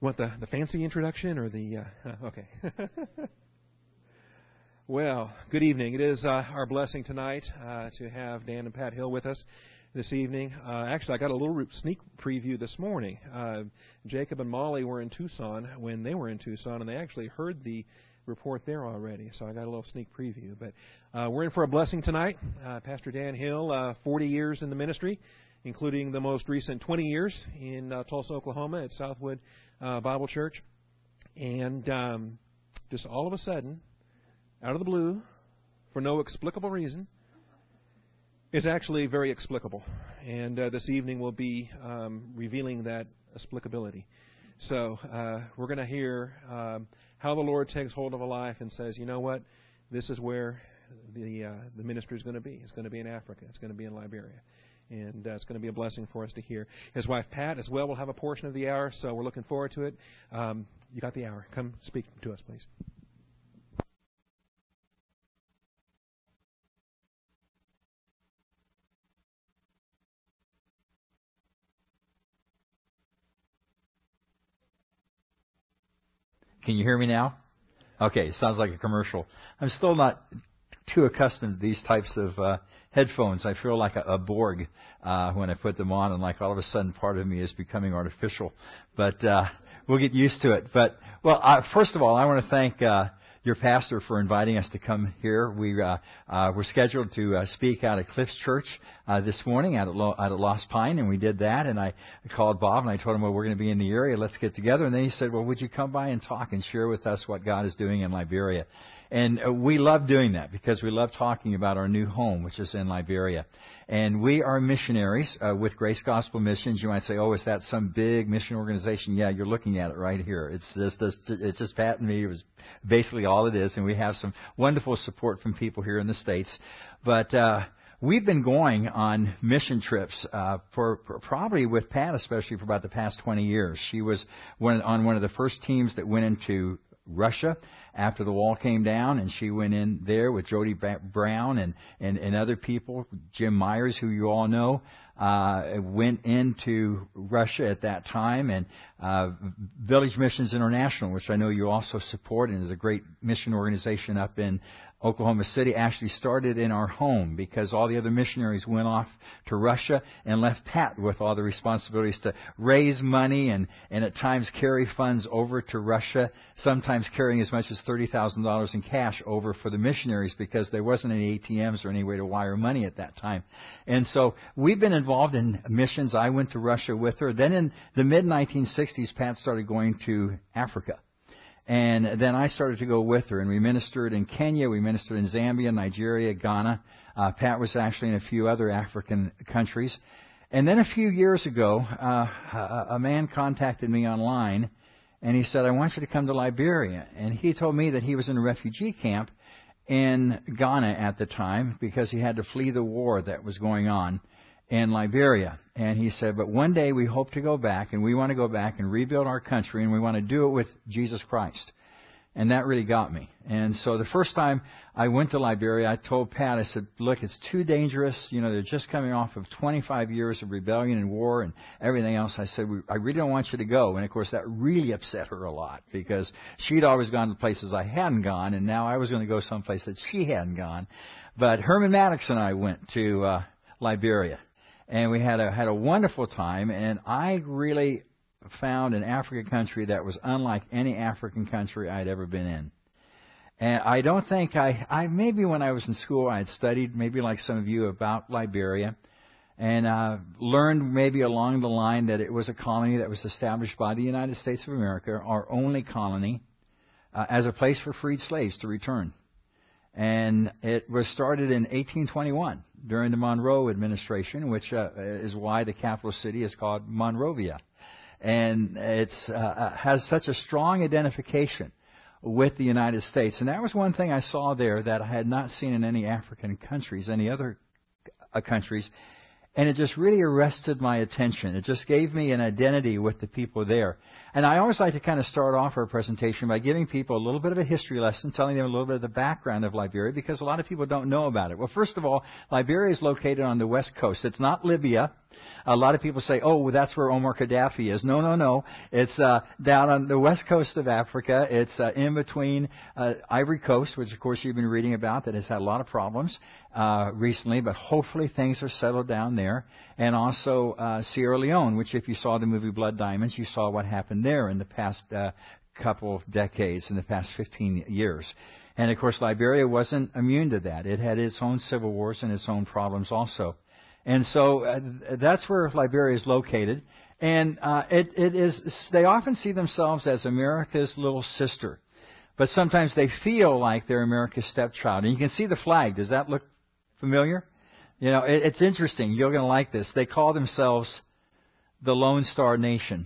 What, the fancy introduction or the... okay. Well, good evening. It is our blessing tonight to have Dan and Pat Hill with us this evening. Actually, I got a little sneak preview this morning. Jacob and Molly were in Tucson when they were in Tucson, and they actually heard the report there already, so I got a little sneak preview. But we're in for a blessing tonight. Pastor Dan Hill, 40 years in the ministry, including the most recent 20 years in Tulsa, Oklahoma at Southwood Bible Church. And just all of a sudden, out of the blue, for no explicable reason, it's actually very explicable. And this evening we'll be revealing that explicability. So we're going to hear how the Lord takes hold of a life and says, you know what, this is where the ministry is going to be. It's going to be in Africa. It's going to be in Liberia. And it's going to be a blessing for us to hear. His wife, Pat, as well, will have a portion of the hour, so we're looking forward to it. You got the hour. Come speak to us, please. Can you hear me now? Okay, sounds like a commercial. I'm still not too accustomed to these types of headphones. I feel like a Borg when I put them on, and like all of a sudden part of me is becoming artificial. But we'll get used to it. But, well, first of all, I want to thank your pastor for inviting us to come here. We were scheduled to speak out at Cliffs Church this morning out at Lost Pine, and we did that. And I called Bob, and I told him, well, we're going to be in the area. Let's get together. And then he said, well, would you come by and talk and share with us what God is doing in Liberia? And we love doing that because we love talking about our new home, which is in Liberia. And we are missionaries with Grace Gospel Missions. You might say, oh, is that some big mission organization? Yeah, you're looking at it right here. It's just Pat and me. It was basically all it is. And we have some wonderful support from people here in the States. But we've been going on mission trips for probably with Pat especially for about the past 20 years. She was on one of the first teams that went into Russia after the wall came down, and she went in there with Jody Brown and other people. Jim Myers, who you all know, went into Russia at that time, and Village Missions International, which I know you also support and is a great mission organization up in Oklahoma City, actually started in our home because all the other missionaries went off to Russia and left Pat with all the responsibilities to raise money and at times carry funds over to Russia, sometimes carrying as much as $30,000 in cash over for the missionaries because there wasn't any ATMs or any way to wire money at that time. And so we've been involved in missions. I went to Russia with her. Then in the mid-1960s, Pat started going to Africa. And then I started to go with her, and we ministered in Kenya, we ministered in Zambia, Nigeria, Ghana. Pat was actually in a few other African countries. And then a few years ago, a man contacted me online, and he said, I want you to come to Liberia. And he told me that he was in a refugee camp in Ghana at the time because he had to flee the war that was going on in Liberia. And he said, but one day we hope to go back, and we want to go back and rebuild our country, and we want to do it with Jesus Christ. And that really got me. And so the first time I went to Liberia, I told Pat, I said, look, it's too dangerous. You know, they're just coming off of 25 years of rebellion and war and everything else. I said, I really don't want you to go. And, of course, that really upset her a lot because she'd always gone to places I hadn't gone, and now I was going to go someplace that she hadn't gone. But Herman Maddox and I went to Liberia. And we had a wonderful time, and I really found an African country that was unlike any African country I'd ever been in. And I don't think I maybe when I was in school I had studied, maybe like some of you, about Liberia, and learned maybe along the line that it was a colony that was established by the United States of America, our only colony, as a place for freed slaves to return. And it was started in 1821 during the Monroe administration, which is why the capital city is called Monrovia. And it's has such a strong identification with the United States. And that was one thing I saw there that I had not seen in any African countries, any other countries. And it just really arrested my attention. It just gave me an identity with the people there. And I always like to kind of start off our presentation by giving people a little bit of a history lesson, telling them a little bit of the background of Liberia, because a lot of people don't know about it. Well, first of all, Liberia is located on the west coast. It's not Libya. A lot of people say, oh, well, that's where Omar Gaddafi is. No, no, no. It's down on the west coast of Africa. It's in between Ivory Coast, which, of course, you've been reading about, that has had a lot of problems recently, but hopefully things are settled down there. And also Sierra Leone, which if you saw the movie Blood Diamonds, you saw what happened there in the past couple of decades, in the past 15 years. And, of course, Liberia wasn't immune to that. It had its own civil wars and its own problems also. And so that's where Liberia is located. And it is. They often see themselves as America's little sister. But sometimes they feel like they're America's stepchild. And you can see the flag. Does that look familiar? You know, it's interesting. You're going to like this. They call themselves the Lone Star Nation.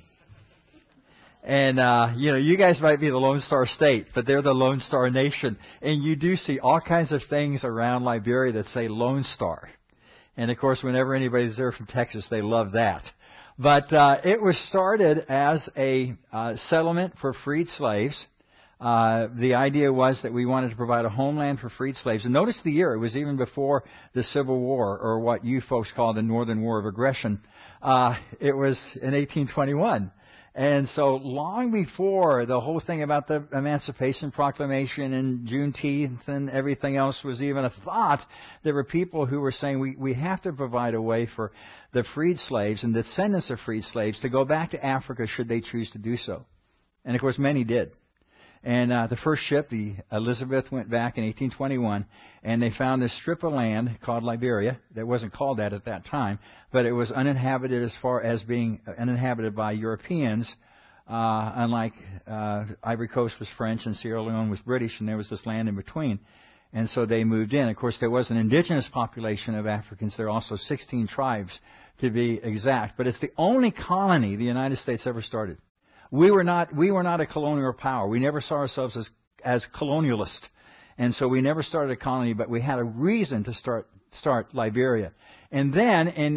And, you guys might be the Lone Star State, but they're the Lone Star Nation. And you do see all kinds of things around Liberia that say Lone Star. And, of course, whenever anybody's there from Texas, they love that. But it was started as a settlement for freed slaves. The idea was that we wanted to provide a homeland for freed slaves. And notice the year. It was even before the Civil War, or what you folks call the Northern War of Aggression. It was in 1821. And so long before the whole thing about the Emancipation Proclamation and Juneteenth and everything else was even a thought, there were people who were saying we have to provide a way for the freed slaves and descendants of freed slaves to go back to Africa should they choose to do so. And, of course, many did. And the first ship, the Elizabeth, went back in 1821, and they found this strip of land called Liberia. That wasn't called that at that time, but it was uninhabited as far as being uninhabited by Europeans, unlike Ivory Coast was French and Sierra Leone was British, and there was this land in between. And so they moved in. Of course, there was an indigenous population of Africans. There are also 16 tribes, to be exact. But it's the only colony the United States ever started. We were not a colonial power. We never saw ourselves as colonialists. And so we never started a colony, but we had a reason to start Liberia. And then in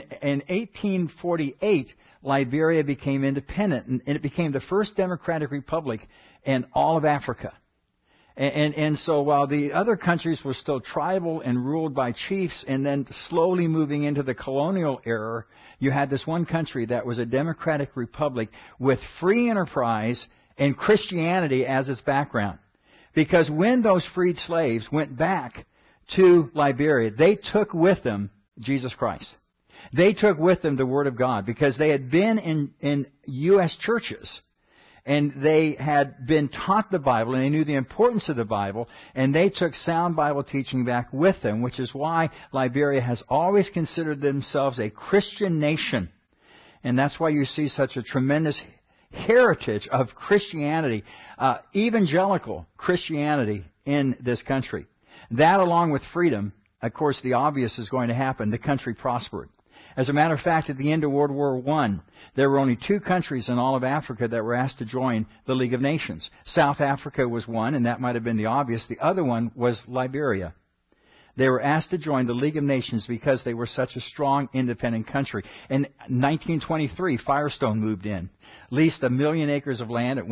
1848, Liberia became independent, and it became the first democratic republic in all of Africa. And so while the other countries were still tribal and ruled by chiefs and then slowly moving into the colonial era, you had this one country that was a democratic republic with free enterprise and Christianity as its background. Because when those freed slaves went back to Liberia, they took with them Jesus Christ. They took with them the Word of God because they had been in U.S. churches. And they had been taught the Bible, and they knew the importance of the Bible, and they took sound Bible teaching back with them, which is why Liberia has always considered themselves a Christian nation. And that's why you see such a tremendous heritage of Christianity, evangelical Christianity in this country. That, along with freedom, of course, the obvious is going to happen. The country prospered. As a matter of fact, at the end of World War I, there were only 2 countries in all of Africa that were asked to join the League of Nations. South Africa was one, and that might have been the obvious. The other one was Liberia. They were asked to join the League of Nations because they were such a strong, independent country. In 1923, Firestone moved in, leased 1 million acres of land at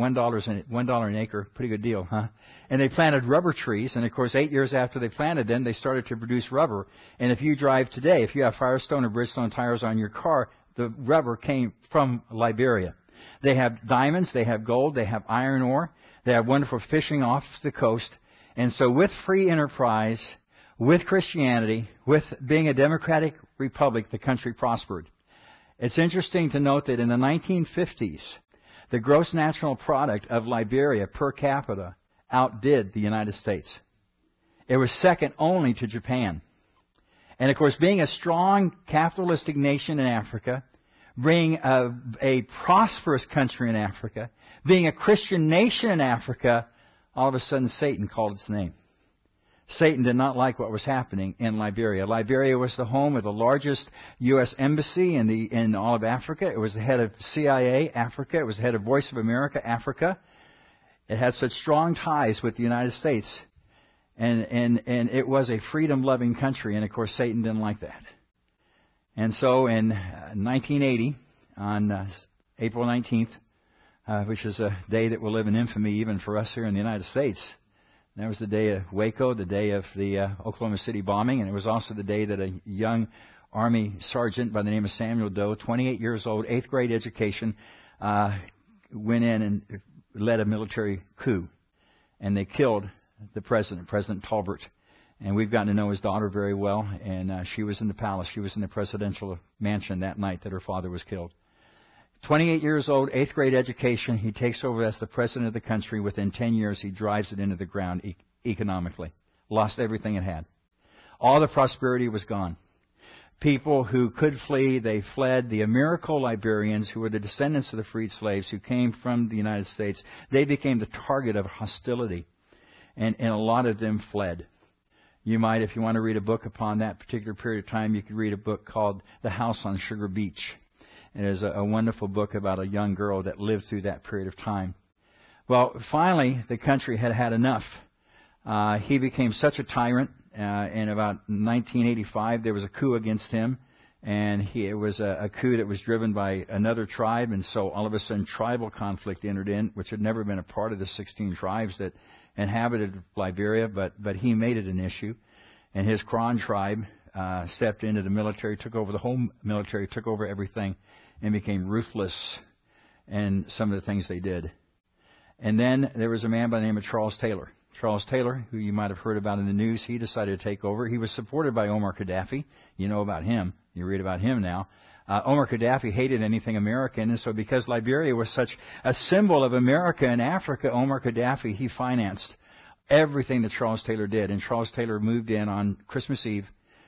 $1 an acre. Pretty good deal, huh? And they planted rubber trees, and of course 8 years after they planted them, they started to produce rubber. And if you drive today, if you have Firestone or Bridgestone tires on your car, the rubber came from Liberia. They have diamonds, they have gold, they have iron ore, they have wonderful fishing off the coast. And so with free enterprise, with Christianity, with being a democratic republic, the country prospered. It's interesting to note that in the 1950s, the gross national product of Liberia per capita outdid the United States. It was second only to Japan. And, of course, being a strong capitalistic nation in Africa, being a prosperous country in Africa, being a Christian nation in Africa, all of a sudden Satan called its name. Satan did not like what was happening in Liberia. Liberia was the home of the largest U.S. embassy in all of Africa. It was the head of CIA Africa. It was the head of Voice of America Africa. It had such strong ties with the United States. And it was a freedom-loving country. And, of course, Satan didn't like that. And so in 1980, on April 19th, which is a day that will live in infamy even for us here in the United States, that was the day of Waco, the day of the Oklahoma City bombing, and it was also the day that a young Army sergeant by the name of Samuel Doe, 28 years old, 8th grade education, went in and led a military coup. And they killed the president, President Tolbert. And we've gotten to know his daughter very well. And she was in the palace. She was in the presidential mansion that night that her father was killed. 28 years old, 8th grade education. He takes over as the president of the country. Within 10 years, he drives it into the ground economically. Lost everything it had. All the prosperity was gone. People who could flee, they fled. The Americo Liberians, who were the descendants of the freed slaves who came from the United States, they became the target of hostility. And a lot of them fled. You might, if you want to read a book upon that particular period of time, you could read a book called The House on Sugar Beach. It is a wonderful book about a young girl that lived through that period of time. Well, finally, the country had had enough. He became such a tyrant. In about 1985, there was a coup against him, and it was a coup that was driven by another tribe, and so all of a sudden tribal conflict entered in, which had never been a part of the 16 tribes that inhabited Liberia, but he made it an issue, and his Kron tribe stepped into the military, took over the whole military, took over everything, and became ruthless in some of the things they did. And then there was a man by the name of Charles Taylor. Charles Taylor, who you might have heard about in the news, he decided to take over. He was supported by Omar Gaddafi. You know about him. You read about him now. Omar Gaddafi hated anything American, and so because Liberia was such a symbol of America in Africa, Omar Gaddafi, he financed everything that Charles Taylor did. And Charles Taylor moved in on Christmas Eve,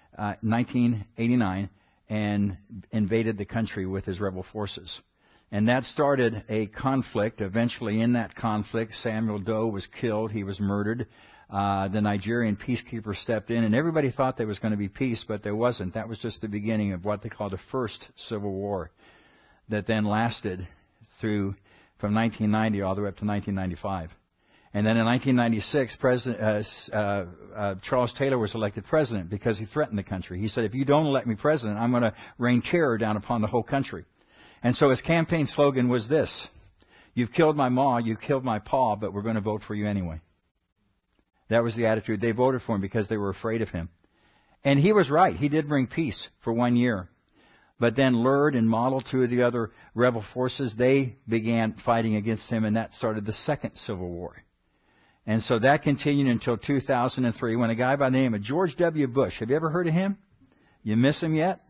1989, and invaded the country with his rebel forces. And that started a conflict. Eventually, in that conflict, Samuel Doe was killed. He was murdered. The Nigerian peacekeepers stepped in, and everybody thought there was going to be peace, but there wasn't. That was just the beginning of what they call the First Civil War that then lasted through from 1990 all the way up to 1995. And then in 1996, Charles Taylor was elected president because he threatened the country. He said, if you don't elect me president, I'm going to rain terror down upon the whole country. And so his campaign slogan was this: you've killed my ma, you've killed my pa, but we're going to vote for you anyway. That was the attitude. They voted for him because they were afraid of him. And he was right. He did bring peace for 1 year. But then Lurd and Model, two of the other rebel forces, they began fighting against him, and that started the Second Civil War. And so that continued until 2003 when a guy by the name of George W. Bush, have you ever heard of him? You miss him yet?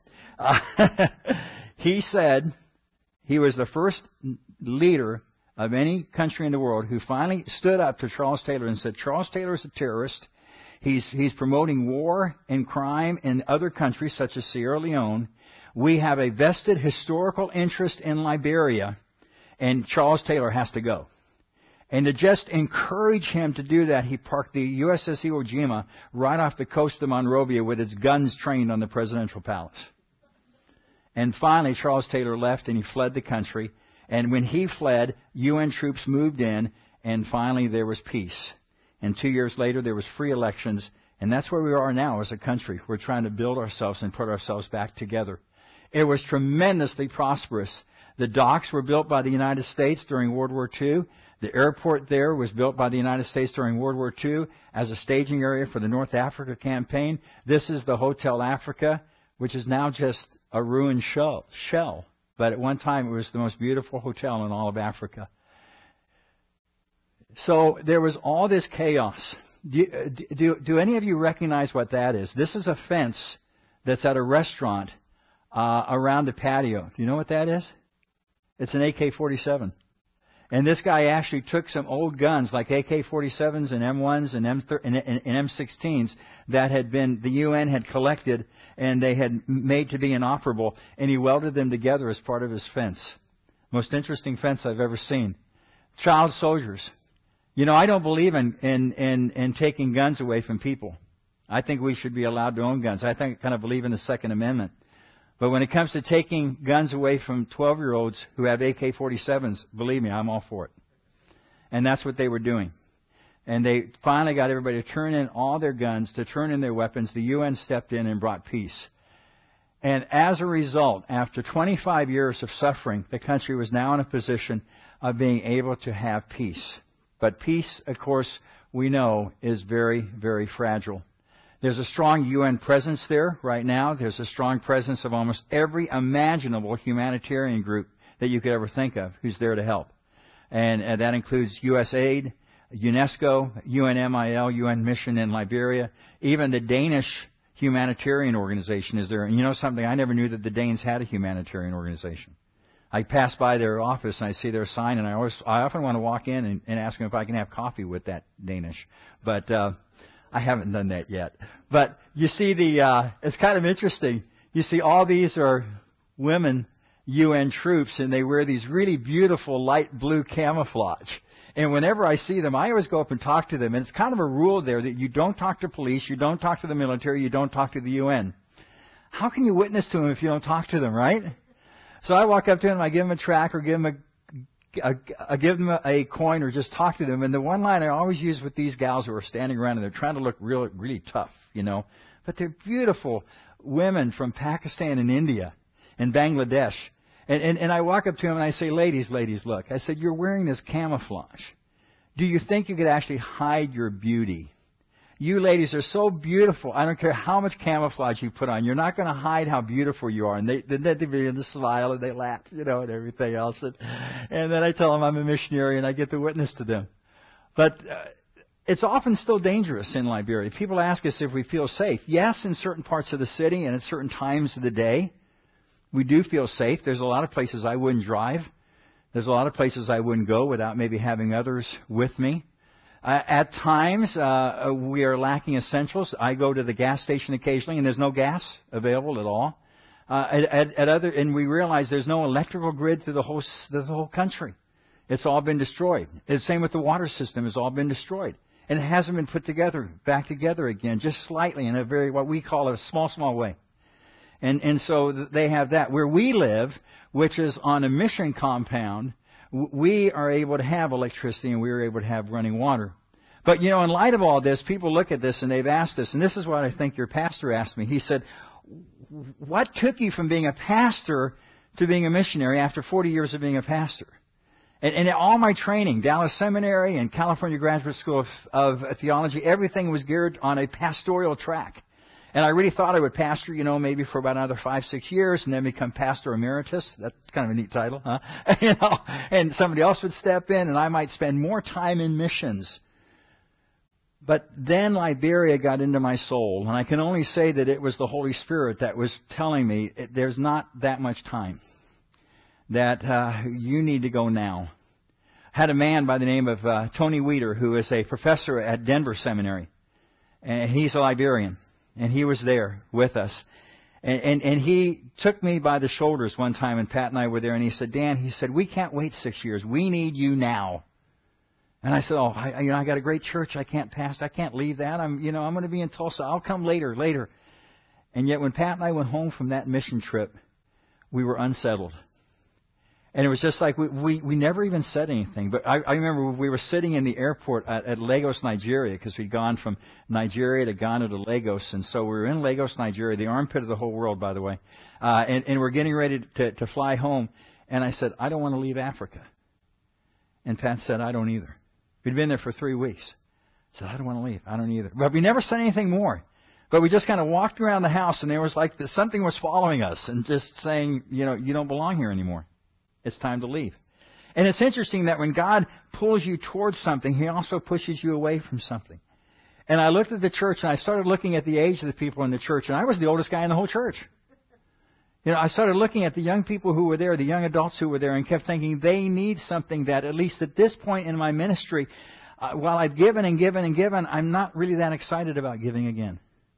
He said he was the first leader of any country in the world who finally stood up to Charles Taylor and said, Charles Taylor is a terrorist. He's promoting war and crime in other countries such as Sierra Leone. We have a vested historical interest in Liberia, and Charles Taylor has to go. And to just encourage him to do that, he parked the USS Iwo Jima right off the coast of Monrovia with its guns trained on the presidential palace. And finally, Charles Taylor left and he fled the country. And when he fled, UN troops moved in, and finally there was peace. And 2 years later, there was free elections. And that's where we are now as a country. We're trying to build ourselves and put ourselves back together. It was tremendously prosperous. The docks were built by the United States during World War II. The airport there was built by the United States during World War II as a staging area for the North Africa campaign. This is the Hotel Africa, which is now just a ruined shell. But at one time, it was the most beautiful hotel in all of Africa. So there was all this chaos. Do any of you recognize what that is? This is a fence that's at a restaurant around the patio. Do you know what that is? It's an AK-47. And this guy actually took some old guns like AK-47s and M1s and M16s that had been, the UN had collected and they had made to be inoperable, and he welded them together as part of his fence. Most interesting fence I've ever seen. Child soldiers. You know, I don't believe in taking guns away from people. I think we should be allowed to own guns. I kind of believe in the Second Amendment. But when it comes to taking guns away from 12-year-olds who have AK-47s, believe me, I'm all for it. And that's what they were doing. And they finally got everybody to turn in all their guns, to turn in their weapons. The UN stepped in and brought peace. And as a result, after 25 years of suffering, the country was now in a position of being able to have peace. But peace, of course, we know is very, very fragile. There's a strong UN presence there right now. There's a strong presence of almost every imaginable humanitarian group that you could ever think of who's there to help. And that includes USAID, UNESCO, UNMIL, UN Mission in Liberia. Even the Danish humanitarian organization is there. And you know something? I never knew that the Danes had a humanitarian organization. I pass by their office and I see their sign, and I often want to walk in and ask them if I can have coffee with that Danish. But I haven't done that yet. But you see it's kind of interesting. You see all these are women UN troops, and they wear these really beautiful light blue camouflage. And whenever I see them, I always go up and talk to them. And it's kind of a rule there that you don't talk to police, you don't talk to the military, you don't talk to the UN. How can you witness to them if you don't talk to them, right? So I walk up to them, I give them a tract or give them a coin or just talk to them. And the one line I always use with these gals who are standing around and they're trying to look really tough, you know. But they're beautiful women from Pakistan and India and Bangladesh. And I walk up to them and I say, ladies, look. I said, you're wearing this camouflage. Do you think you could actually hide your beauty? You ladies are so beautiful. I don't care how much camouflage you put on. You're not going to hide how beautiful you are. And they begin to smile and they laugh, you know, and everything else. And then I tell them I'm a missionary and I get to witness to them. But it's often still dangerous in Liberia. People ask us if we feel safe. Yes, in certain parts of the city and at certain times of the day, we do feel safe. There's a lot of places I wouldn't drive. There's a lot of places I wouldn't go without maybe having others with me. At times, we are lacking essentials. I go to the gas station occasionally, and there's no gas available at all. And we realize there's no electrical grid through the whole country. It's all been destroyed. It's the same with the water system. It's all been destroyed. And it hasn't been put back together again, just slightly in a very, what we call a small way. And so they have that. Where we live, which is on a mission compound, we are able to have electricity and we are able to have running water. But, you know, in light of all this, people look at this and they've asked us, and this is what I think your pastor asked me. He said, what took you from being a pastor to being a missionary after 40 years of being a pastor? And all my training, Dallas Seminary and California Graduate School of Theology, everything was geared on a pastoral track. And I really thought I would pastor, you know, maybe for about another 5-6 years and then become pastor emeritus. That's kind of a neat title, huh? You know, and somebody else would step in and I might spend more time in missions. But then Liberia got into my soul, and I can only say that it was the Holy Spirit that was telling me there's not that much time, that you need to go now. I had a man by the name of Tony Weeder, who is a professor at Denver Seminary, and he's a Liberian. And he was there with us. And he took me by the shoulders one time, and Pat and I were there, and he said, Dan, he said, we can't wait 6 years. We need you now. And I said, I got a great church. I can't pastor. I can't leave that. I'm going to be in Tulsa. I'll come later. And yet when Pat and I went home from that mission trip, we were unsettled. And it was just like we never even said anything. But I remember we were sitting in the airport at Lagos, Nigeria, because we'd gone from Nigeria to Ghana to Lagos. And so we were in Lagos, Nigeria, the armpit of the whole world, by the way. And we're getting ready to fly home. And I said, I don't want to leave Africa. And Pat said, I don't either. We'd been there for 3 weeks. I said, I don't want to leave. I don't either. But we never said anything more. But we just kind of walked around the house, and there was like something was following us and just saying, you don't belong here anymore. It's time to leave. And it's interesting that when God pulls you towards something, He also pushes you away from something. And I looked at the church, and I started looking at the age of the people in the church, and I was the oldest guy in the whole church. I started looking at the young people who were there, the young adults who were there, and kept thinking they need something that, at least at this point in my ministry, while I've given and given and given, I'm not really that excited about giving again.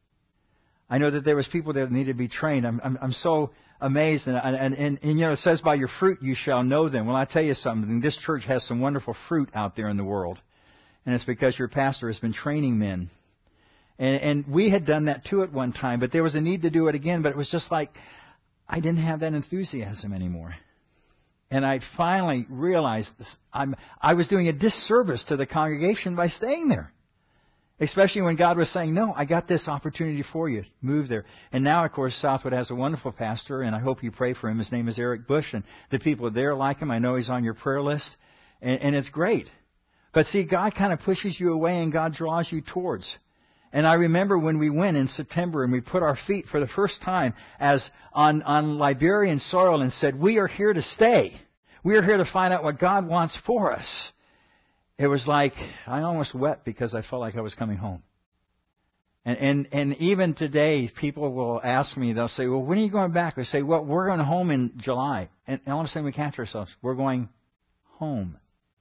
I know that there was people there that needed to be trained. I'm so amazed. And it says, by your fruit you shall know them. Well, I tell you something. This church has some wonderful fruit out there in the world. And it's because your pastor has been training men. And we had done that too at one time. But there was a need to do it again. But it was just like I didn't have that enthusiasm anymore. And I finally realized I was doing a disservice to the congregation by staying there. Especially when God was saying, no, I got this opportunity for you. Move there. And now, of course, Southwood has a wonderful pastor, and I hope you pray for him. His name is Eric Bush, and the people there like him. I know he's on your prayer list, and it's great. But see, God kind of pushes you away, and God draws you towards. And I remember when we went in September and we put our feet for the first time as on Liberian soil and said, we are here to stay. We are here to find out what God wants for us. It was like I almost wept because I felt like I was coming home. And even today, people will ask me, they'll say, well, when are you going back? I say, well, we're going home in July. And all of a sudden we catch ourselves. We're going home.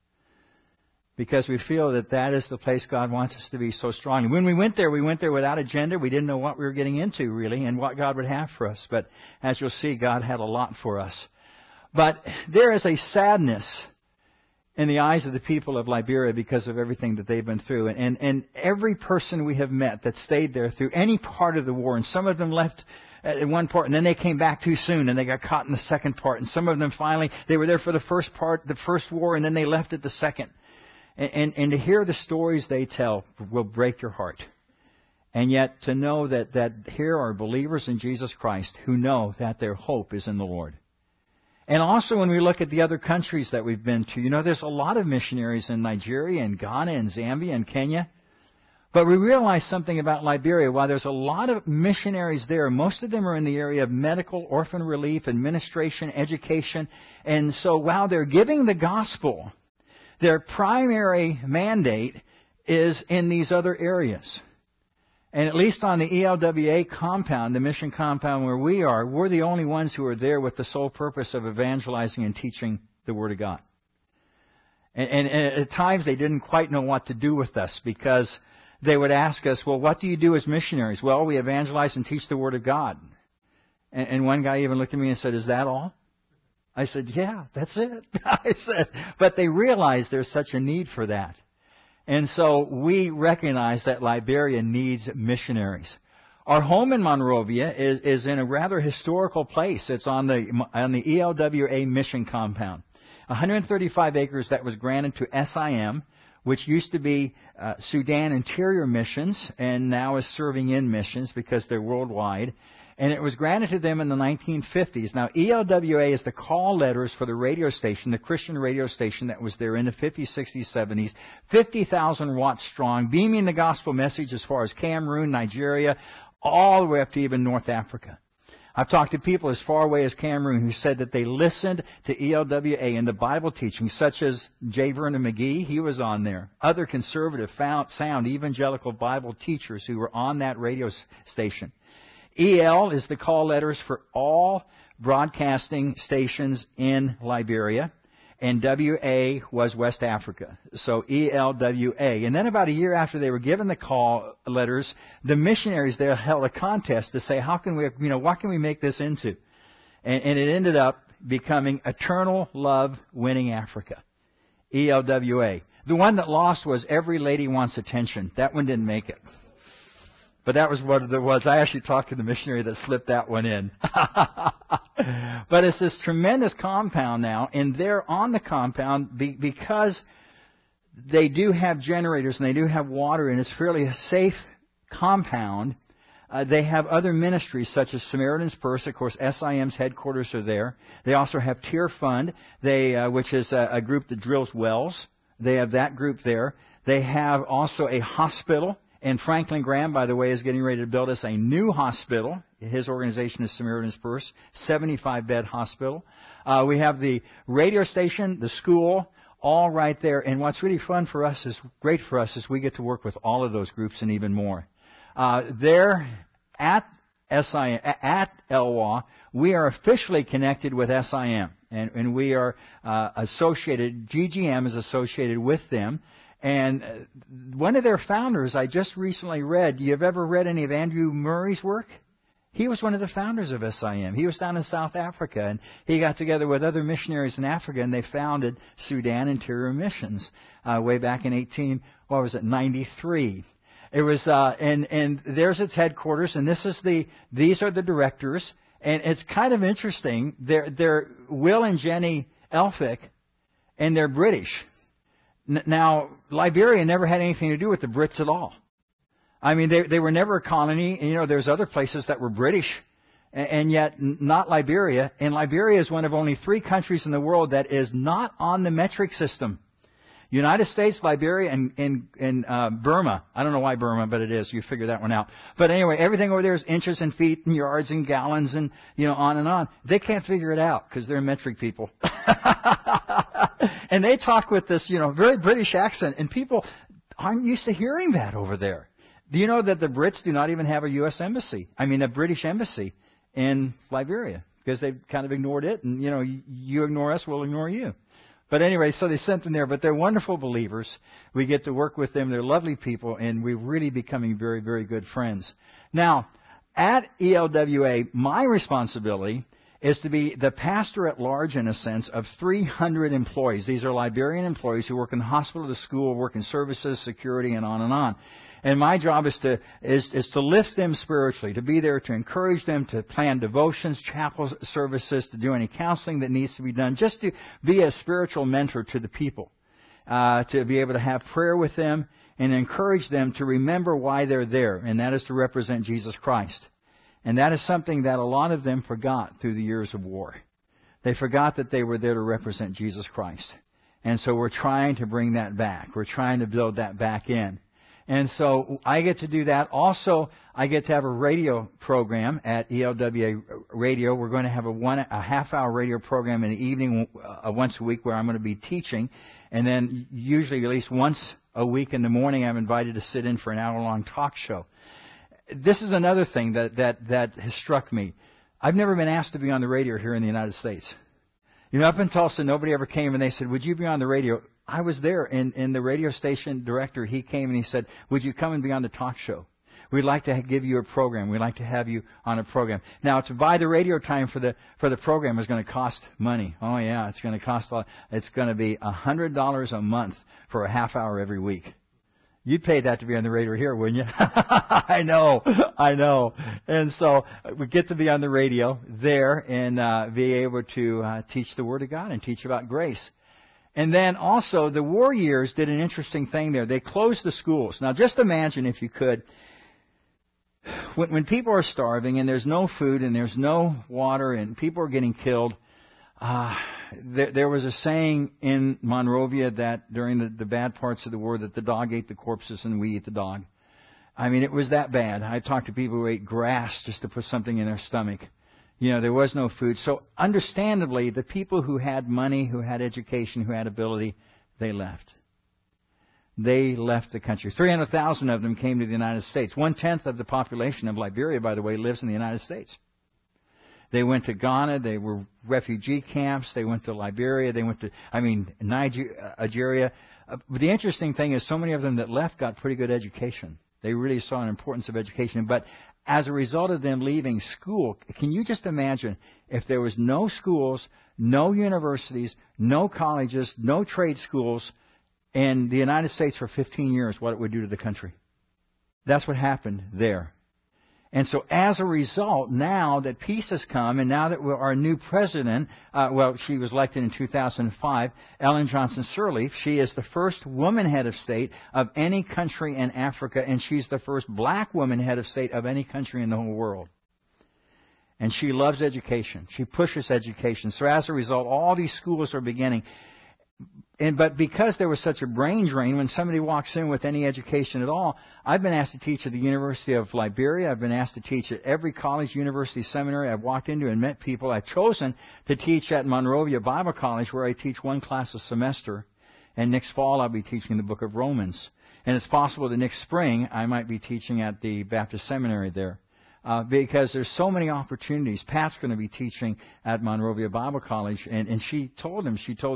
Because we feel that that is the place God wants us to be so strongly. When we went there without agenda. We didn't know what we were getting into, really, and what God would have for us. But as you'll see, God had a lot for us. But there is a sadness in the eyes of the people of Liberia because of everything that they've been through. And every person we have met that stayed there through any part of the war, and some of them left at one part, and then they came back too soon, and they got caught in the second part. And some of them finally, they were there for the first part, the first war, and then they left at the second. And to hear the stories they tell will break your heart. And yet to know that here are believers in Jesus Christ who know that their hope is in the Lord. And also when we look at the other countries that we've been to, there's a lot of missionaries in Nigeria and Ghana and Zambia and Kenya. But we realize something about Liberia. While there's a lot of missionaries there, most of them are in the area of medical, orphan relief, administration, education. And so while they're giving the gospel, their primary mandate is in these other areas. And at least on the ELWA compound, the mission compound where we are, we're the only ones who are there with the sole purpose of evangelizing and teaching the Word of God. And at times they didn't quite know what to do with us because they would ask us, well, what do you do as missionaries? Well, we evangelize and teach the Word of God. And one guy even looked at me and said, is that all? I said, yeah, that's it. I said, but they realize there's such a need for that. And so we recognize that Liberia needs missionaries. Our home in Monrovia is in a rather historical place. It's on the ELWA mission compound. 135 acres that was granted to SIM, which used to be Sudan Interior Missions and now is serving in missions because they're worldwide. And it was granted to them in the 1950s. Now, ELWA is the call letters for the radio station, the Christian radio station that was there in the 50s, 60s, 70s, 50,000 watts strong, beaming the gospel message as far as Cameroon, Nigeria, all the way up to even North Africa. I've talked to people as far away as Cameroon who said that they listened to ELWA and the Bible teaching, such as J. Vernon McGee. He was on there. Other conservative, sound, evangelical Bible teachers who were on that radio station. EL is the call letters for all broadcasting stations in Liberia, and WA was West Africa. So ELWA. And then about a year after they were given the call letters, the missionaries there held a contest to say, how can we, what can we make this into? And it ended up becoming Eternal Love Winning Africa. ELWA. The one that lost was Every Lady Wants Attention. That one didn't make it. But that was what it was. I actually talked to the missionary that slipped that one in. But it's this tremendous compound now, and they're on the compound because they do have generators and they do have water, and it's fairly a safe compound. They have other ministries such as Samaritan's Purse. Of course, SIM's headquarters are there. They also have Tear Fund, which is a group that drills wells. They have that group there. They have also a hospital. And Franklin Graham, by the way, is getting ready to build us a new hospital. His organization is Samaritan's Purse, 75-bed hospital. We have the radio station, the school, all right there. And what's really great for us is we get to work with all of those groups and even more. There at SIM, at ELWA, we are officially connected with SIM, and we are associated. GGM is associated with them. And one of their founders, I just recently read, you've ever read any of Andrew Murray's work? He was one of the founders of SIM. He was down in South Africa, and he got together with other missionaries in Africa, and they founded Sudan Interior Missions way back in 93. It was, and there's its headquarters, and these are the directors, and it's kind of interesting. They're Will and Jenny Elphick, and they're British. Now, Liberia never had anything to do with the Brits at all. I mean, they were never a colony. And, there's other places that were British, and yet not Liberia. And Liberia is one of only 3 countries in the world that is not on the metric system. United States, Liberia, and Burma. I don't know why Burma, but it is. You figure that one out. But anyway, everything over there is inches and feet and yards and gallons and, on and on. They can't figure it out because they're metric people. And they talk with this, very British accent, and people aren't used to hearing that over there. Do you know that the Brits do not even have a U.S. embassy? A British embassy in Liberia, because they've kind of ignored it, and, you ignore us, we'll ignore you. But anyway, so they sent them there. But they're wonderful believers. We get to work with them. They're lovely people, and we're really becoming very, very good friends. Now, at ELWA, my responsibility is to be the pastor at large, in a sense, of 300 employees. These are Liberian employees who work in the hospital, the school, work in services, security, and on and on. And my job is to lift them spiritually, to be there to encourage them, to plan devotions, chapel services, to do any counseling that needs to be done, just to be a spiritual mentor to the people, to be able to have prayer with them and encourage them to remember why they're there, and that is to represent Jesus Christ. And that is something that a lot of them forgot through the years of war. They forgot that they were there to represent Jesus Christ. And so we're trying to bring that back. We're trying to build that back in. And so I get to do that. Also, I get to have a radio program at ELWA Radio. We're going to have a half-hour radio program in the evening once a week where I'm going to be teaching. And then usually at least once a week in the morning I'm invited to sit in for an hour-long talk show. This is another thing that has struck me. I've never been asked to be on the radio here in the United States. Up in Tulsa, nobody ever came and they said, would you be on the radio? I was there, and the radio station director, he came and he said, would you come and be on the talk show? We'd like to give you a program. We'd like to have you on a program. Now, to buy the radio time for the program is going to cost money. Oh, yeah, it's going to cost a lot. It's going to be $100 a month for a half hour every week. You'd pay that to be on the radio here, wouldn't you? I know. And so we get to be on the radio there and be able to teach the Word of God and teach about grace. And then also, the war years did an interesting thing there. They closed the schools. Now, just imagine, if you could, when people are starving and there's no food and there's no water and people are getting killed, there was a saying in Monrovia that during the bad parts of the war that the dog ate the corpses and we eat the dog. It was that bad. I talked to people who ate grass just to put something in their stomach. There was no food. So understandably, the people who had money, who had education, who had ability, they left. They left the country. 300,000 of them came to the United States. 1/10 of the population of Liberia, by the way, lives in the United States. They went to Ghana. They were refugee camps. They went to Liberia. They went to, Nigeria. But the interesting thing is so many of them that left got pretty good education. They really saw an importance of education. But as a result of them leaving school, can you just imagine if there was no schools, no universities, no colleges, no trade schools in the United States for 15 years, what it would do to the country? That's what happened there. And so as a result, now that peace has come, and now that our new president, she was elected in 2005, Ellen Johnson Sirleaf, she is the first woman head of state of any country in Africa, and she's the first black woman head of state of any country in the whole world. And she loves education. She pushes education. So as a result, all these schools are beginning. But because there was such a brain drain, when somebody walks in with any education at all, I've been asked to teach at the University of Liberia. I've been asked to teach at every college, university, seminary I've walked into and met people. I've chosen to teach at Monrovia Bible College, where I teach one class a semester. And next fall, I'll be teaching the book of Romans. And it's possible that next spring, I might be teaching at the Baptist Seminary there. Because there's so many opportunities. Pat's going to be teaching at Monrovia Bible College, and she told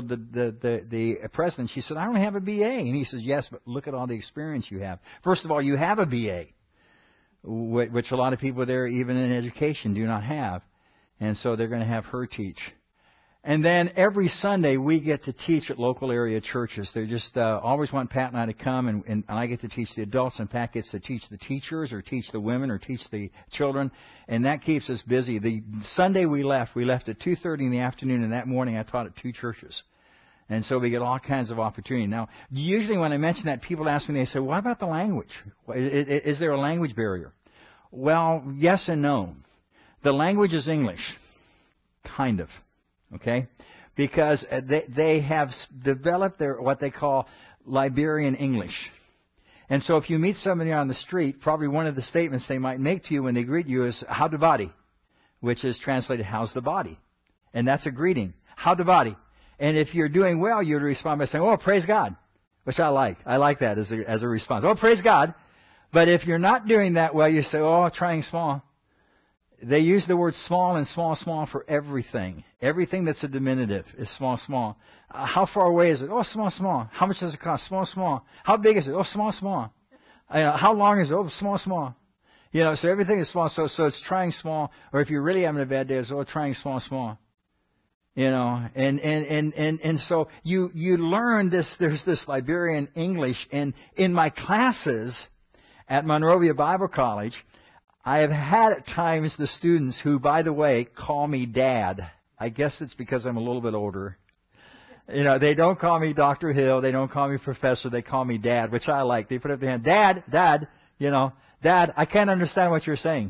the president, she said, I don't have a BA. And he says, yes, but look at all the experience you have. First of all, you have a BA, which a lot of people there, even in education, do not have. And so they're going to have her teach. And then every Sunday we get to teach at local area churches. They just always want Pat and I to come, and I get to teach the adults, and Pat gets to teach the teachers or teach the women or teach the children, and that keeps us busy. The Sunday we left at 2:30 in the afternoon, and that morning I taught at 2 churches. And so we get all kinds of opportunity. Now, usually when I mention that, people ask me, they say, what about the language? Is there a language barrier? Well, yes and no. The language is English. Kind of. Okay? because they have developed their what they call Liberian English. And so if you meet somebody on the street, probably one of the statements they might make to you when they greet you is, "How the body?" which is translated, "How's the body?" And that's a greeting. "How the body?" And if you're doing well, you'd respond by saying, "Oh, praise God," which I like. I like that as a response. "Oh, praise God." But if you're not doing that well, you say, "Oh, trying small." They use the word small and small, small for everything. Everything that's a diminutive is small, small. How far away is it? Oh, small, small. How much does it cost? Small, small. How big is it? Oh, small, small. How long is it? Oh, small, small. So everything is small. So it's trying small. Or if you're really having a bad day, it's trying small, small. And so you learn this. There's this Liberian English, and in my classes at Monrovia Bible College, I have had at times the students who, by the way, call me Dad. I guess it's because I'm a little bit older. They don't call me Dr. Hill. They don't call me Professor. They call me Dad, which I like. They put up their hand, Dad, Dad, Dad, I can't understand what you're saying.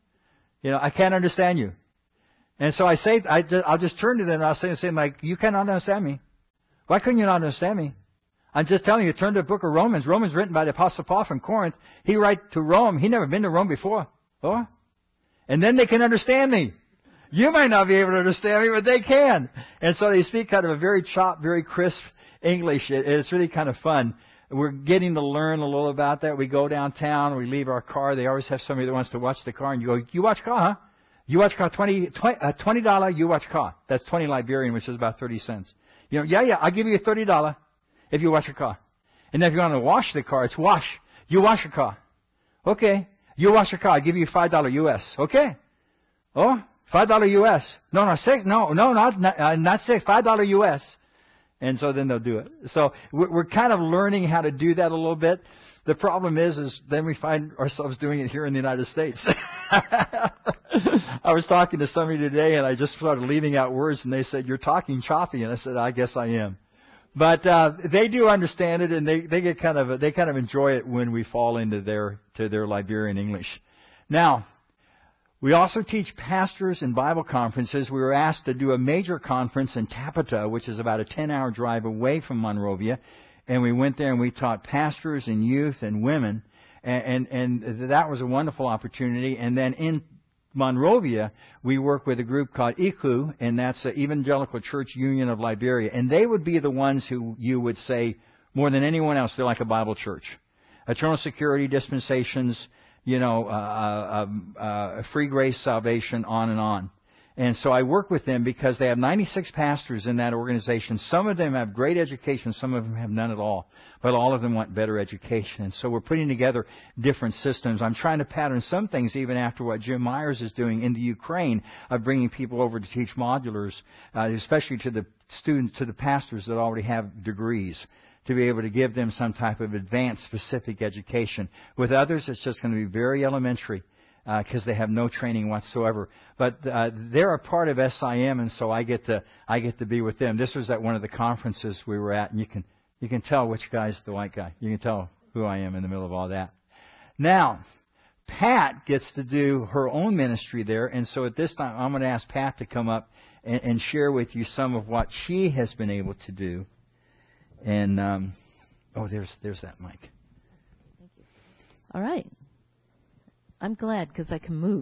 I can't understand you. And so I say, I'll just turn to them and I'll say like, "You cannot understand me. Why couldn't you not understand me? I'm just telling you, turn to the book of Romans. Romans written by the Apostle Paul from Corinth. He write to Rome. He never been to Rome before. Oh? And then they can understand me. You might not be able to understand me, but they can." And so they speak kind of a very chopped, very crisp English. It's really kind of fun. We're getting to learn a little about that. We go downtown. We leave our car. They always have somebody that wants to watch the car. And you go, "You watch car, huh? You watch car, $20 you watch car." That's 20 Liberian, which is about 30 cents. Yeah, I'll give you $30 if you wash your car. And then if you want to wash the car, it's wash. You wash your car. Okay. You wash your car. I'll give you $5 US. Okay. Oh, $5 US. No, 6. No, not 6. $5 US. And so then they'll do it. So we're kind of learning how to do that a little bit. The problem is then we find ourselves doing it here in the United States. I was talking to somebody today, and I just started leaving out words, and they said, "You're talking choppy," and I said, "I guess I am." But they do understand it, and they kind of enjoy it when we fall into their Liberian English. Now, we also teach pastors in Bible conferences. We were asked to do a major conference in Tapata, which is about a 10-hour drive away from Monrovia. And we went there and we taught pastors and youth and women. And that was a wonderful opportunity. And then in Monrovia, we work with a group called ICU, and that's the Evangelical Church Union of Liberia. And they would be the ones who you would say, more than anyone else, they're like a Bible church. Eternal security, dispensations, free grace, salvation, on and on. And so I work with them because they have 96 pastors in that organization. Some of them have great education. Some of them have none at all. But all of them want better education. And so we're putting together different systems. I'm trying to pattern some things even after what Jim Myers is doing in the Ukraine of bringing people over to teach modulars, especially to the students, to the pastors that already have degrees, to be able to give them some type of advanced specific education. With others, it's just going to be very elementary. Because they have no training whatsoever, but they're a part of SIM, and so I get to be with them. This was at one of the conferences we were at, and you can tell which guy's the white guy. You can tell who I am in the middle of all that. Now, Pat gets to do her own ministry there, and so at this time I'm going to ask Pat to come up and share with you some of what she has been able to do. And there's that mic. Thank you. All right. I'm glad because I can move.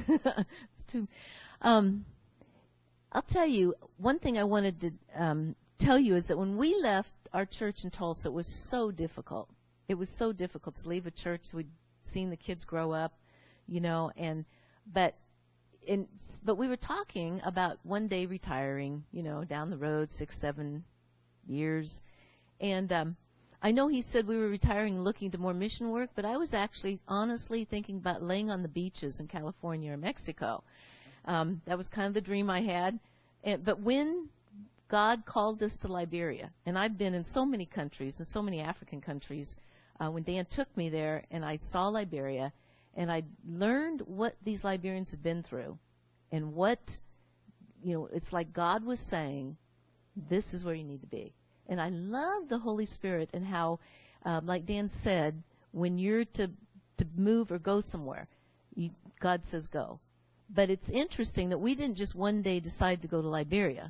I'll tell you, one thing I wanted to tell you is that when we left our church in Tulsa, it was so difficult. It was so difficult to leave a church. We'd seen the kids grow up, but we were talking about one day retiring, down the road, 6-7 years. And I know he said we were retiring looking to more mission work, but I was actually honestly thinking about laying on the beaches in California or Mexico. That was kind of the dream I had. But when God called us to Liberia, and I've been in so many countries, in so many African countries, when Dan took me there and I saw Liberia, and I learned what these Liberians have been through, and what, it's like God was saying, this is where you need to be. And I love the Holy Spirit and how, like Dan said, when you're to move or go somewhere, God says go. But it's interesting that we didn't just one day decide to go to Liberia.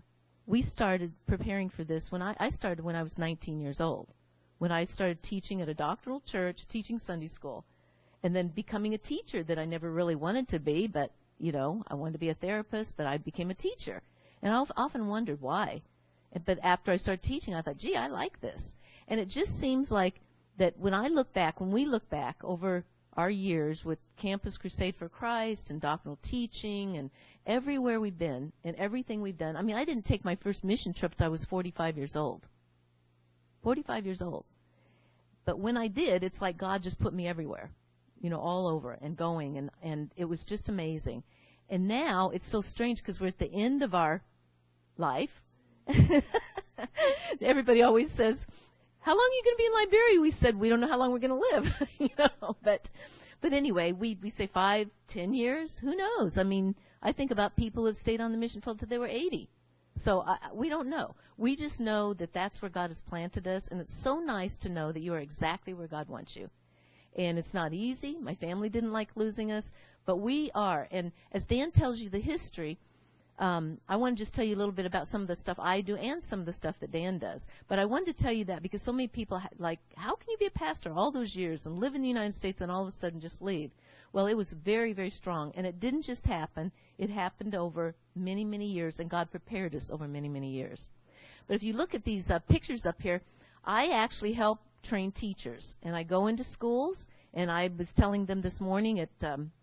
we started preparing for this when I started when I was 19 years old, when I started teaching at a doctrinal church, teaching Sunday school, and then becoming a teacher that I never really wanted to be, but, I wanted to be a therapist, but I became a teacher. And I've often wondered why. But after I started teaching, I thought, gee, I like this. And it just seems like that when we look back over our years with Campus Crusade for Christ and doctrinal teaching and everywhere we've been and everything we've done. I mean, I didn't take my first mission trip until I was 45 years old. 45 years old. But when I did, it's like God just put me everywhere, all over and going. And it was just amazing. And now it's so strange because we're at the end of our life. Everybody always says, how long are you going to be in Liberia? We said, we don't know how long we're going to live. But anyway, we say 5, 10 years. Who knows? I mean, I think about people who have stayed on the mission field till they were 80. So we don't know. We just know that that's where God has planted us, and it's so nice to know that you are exactly where God wants you. And it's not easy. My family didn't like losing us, but we are. And as Dan tells you the history, I want to just tell you a little bit about some of the stuff I do and some of the stuff that Dan does. But I wanted to tell you that because so many people how can you be a pastor all those years and live in the United States and all of a sudden just leave? Well, it was very, very strong. And it didn't just happen. It happened over many, many years, and God prepared us over many, many years. But if you look at these pictures up here, I actually help train teachers. And I go into schools, and I was telling them this morning at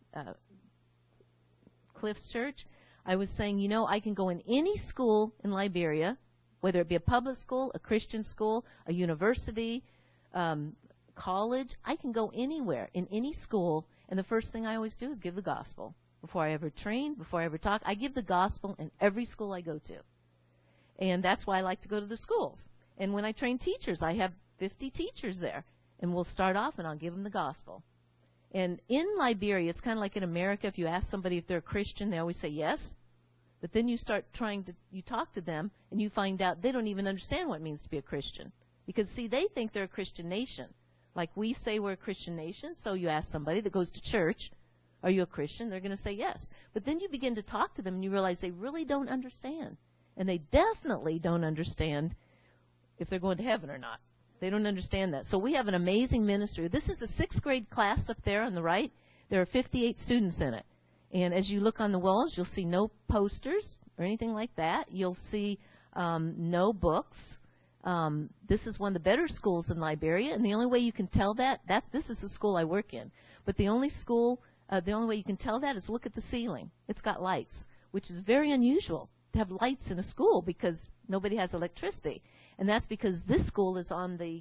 Cliff's Church, I was saying, I can go in any school in Liberia, whether it be a public school, a Christian school, a university, college. I can go anywhere in any school, and the first thing I always do is give the gospel. Before I ever train, before I ever talk, I give the gospel in every school I go to. And that's why I like to go to the schools. And when I train teachers, I have 50 teachers there. And we'll start off, and I'll give them the gospel. And in Liberia, it's kind of like in America. If you ask somebody if they're a Christian, they always say yes. But then you start you talk to them, and you find out they don't even understand what it means to be a Christian. Because, see, they think they're a Christian nation. Like we say we're a Christian nation, so you ask somebody that goes to church, are you a Christian? They're going to say yes. But then you begin to talk to them, and you realize they really don't understand. And they definitely don't understand if they're going to heaven or not. They don't understand that. So we have an amazing ministry. This is a 6th grade class up there on the right. There are 58 students in it. And as you look on the walls, you'll see no posters or anything like that. You'll see no books. This is one of the better schools in Liberia, and the only way you can tell this is the school I work in. But the only way you can tell that is look at the ceiling. It's got lights, which is very unusual to have lights in a school because nobody has electricity. And that's because this school is on the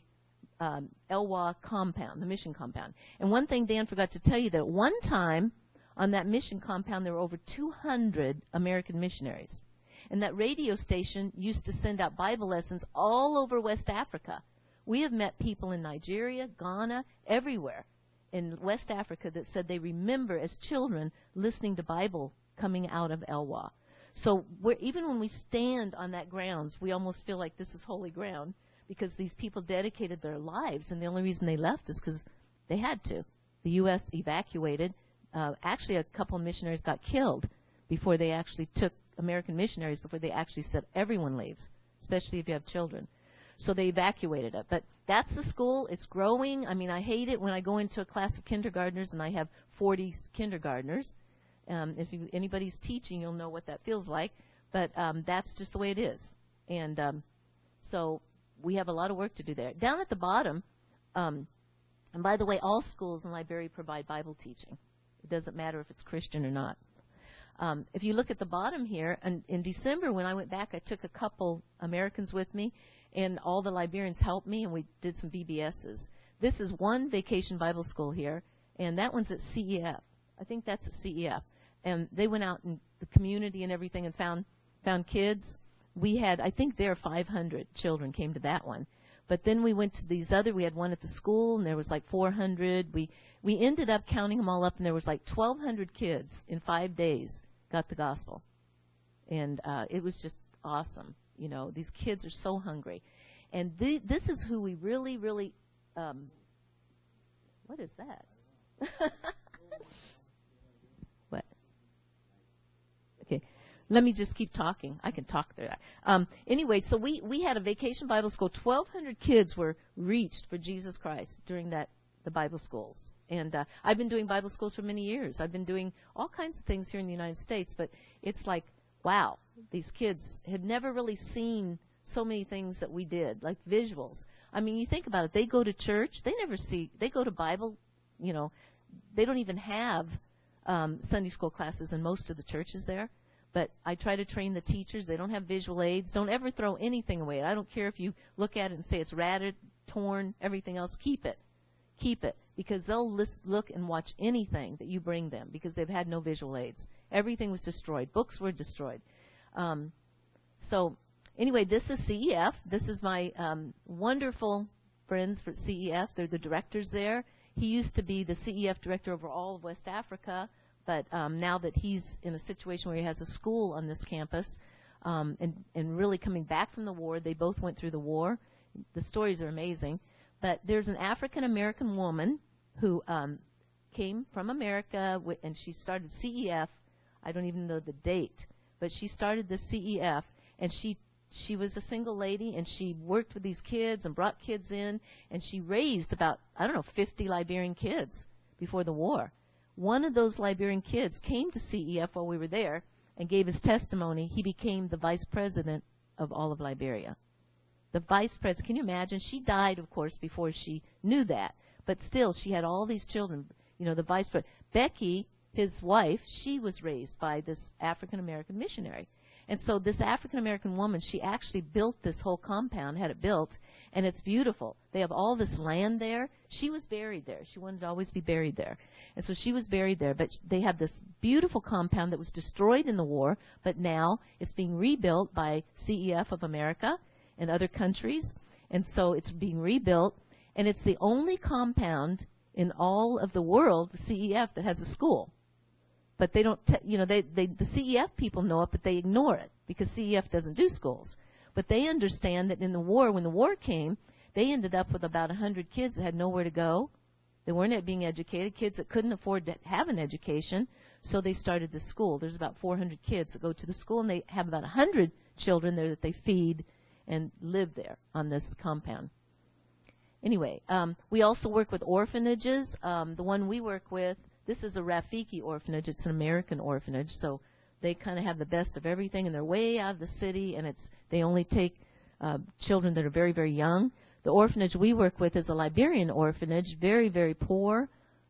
Elwha compound, the mission compound. And one thing Dan forgot to tell you, that at one time on that mission compound there were over 200 American missionaries. And that radio station used to send out Bible lessons all over West Africa. We have met people in Nigeria, Ghana, everywhere in West Africa that said they remember as children listening to Bible coming out of Elwha. So even when we stand on that grounds, we almost feel like this is holy ground because these people dedicated their lives, and the only reason they left is because they had to. The U.S. evacuated. Actually, a couple of missionaries got killed before they actually took American missionaries, before they actually said everyone leaves, especially if you have children. So they evacuated it. But that's the school. It's growing. I mean, I hate it when I go into a class of kindergartners and I have 40 kindergartners. If anybody's teaching, you'll know what that feels like. But that's just the way it is. And so we have a lot of work to do there. Down at the bottom, and by the way, all schools in Liberia provide Bible teaching. It doesn't matter if it's Christian or not. If you look at the bottom here, and in December when I went back, I took a couple Americans with me, and all the Liberians helped me, and we did some VBSs. This is one vacation Bible school here, and that one's at CEF. I think that's at CEF. And they went out in the community and everything and found kids. We had, I think there 500 children came to that one. But then we went to these other, we had one at the school, and there was like 400. We ended up counting them all up, and there was like 1,200 kids in 5 days got the gospel. And it was just awesome. You know, these kids are so hungry. And this is who we really, really, what is that? What? Okay. let me just keep talking. I can talk there. Anyway, so we had a vacation Bible school. 1,200 kids were reached for Jesus Christ during the Bible schools. And I've been doing Bible schools for many years. I've been doing all kinds of things here in the United States. But it's like, wow, these kids had never really seen so many things that we did, like visuals. I mean, you think about it. They go to church. They go to Bible, they don't even have Sunday school classes in most of the churches there. But I try to train the teachers. They don't have visual aids. Don't ever throw anything away. I don't care if you look at it and say it's ratted, torn, everything else. Keep it. Keep it. Because they'll look and watch anything that you bring them because they've had no visual aids. Everything was destroyed. Books were destroyed. So anyway, this is CEF. This is my wonderful friends for CEF. They're the directors there. He used to be the CEF director over all of West Africa, but now that he's in a situation where he has a school on this campus and really coming back from the war, they both went through the war. The stories are amazing. But there's an African-American woman who came from America, and she started CEF. I don't even know the date, but she started the CEF, and she was a single lady, and she worked with these kids and brought kids in, and she raised about, 50 Liberian kids before the war. One of those Liberian kids came to CEF while we were there and gave his testimony. He became the vice president of all of Liberia. The vice president, can you imagine? She died, of course, before she knew that. But still, she had all these children. The vice president. Becky, his wife, she was raised by this African-American missionary. And so this African-American woman, she actually built this whole compound, had it built, and it's beautiful. They have all this land there. She was buried there. She wanted to always be buried there. And so she was buried there. But they have this beautiful compound that was destroyed in the war, but now it's being rebuilt by CEF of America and other countries, and so it's being rebuilt, and it's the only compound in all of the world, CEF, that has a school. But they don't, the CEF people know it, but they ignore it because CEF doesn't do schools. But they understand that in the war, when the war came, they ended up with about 100 kids that had nowhere to go. They weren't being educated, kids that couldn't afford to have an education, so they started the school. There's about 400 kids that go to the school, and they have about 100 children there that they feed and live there on this compound. Anyway, we also work with orphanages. The one we work with, this is a Rafiki orphanage. It's an American orphanage, so they kind of have the best of everything, and they're way out of the city, and they only take children that are very, very young. The orphanage we work with is a Liberian orphanage, very, very poor.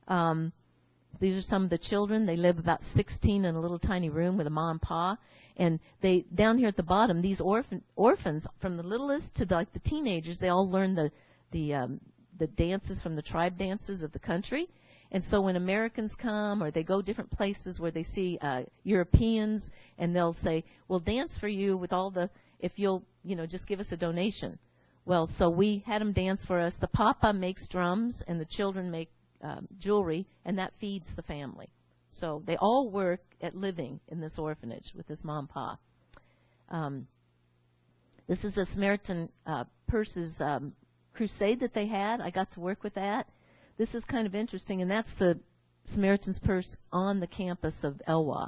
These are some of the children. They live about 16 in a little tiny room with a mom and pa. And they down here at the bottom, these orphans, from the littlest to the teenagers, they all learn the dances from the tribe dances of the country. And so when Americans come or they go different places where they see Europeans, and they'll say, "We'll dance for you with all if you'll just give us a donation." Well, so we had them dance for us. The papa makes drums, and the children make jewelry, and that feeds the family. So they all work at living in this orphanage with this mom and pa. This is a Samaritan Purse's crusade that they had. I got to work with that. This is kind of interesting, and that's the Samaritan's Purse on the campus of Elwha.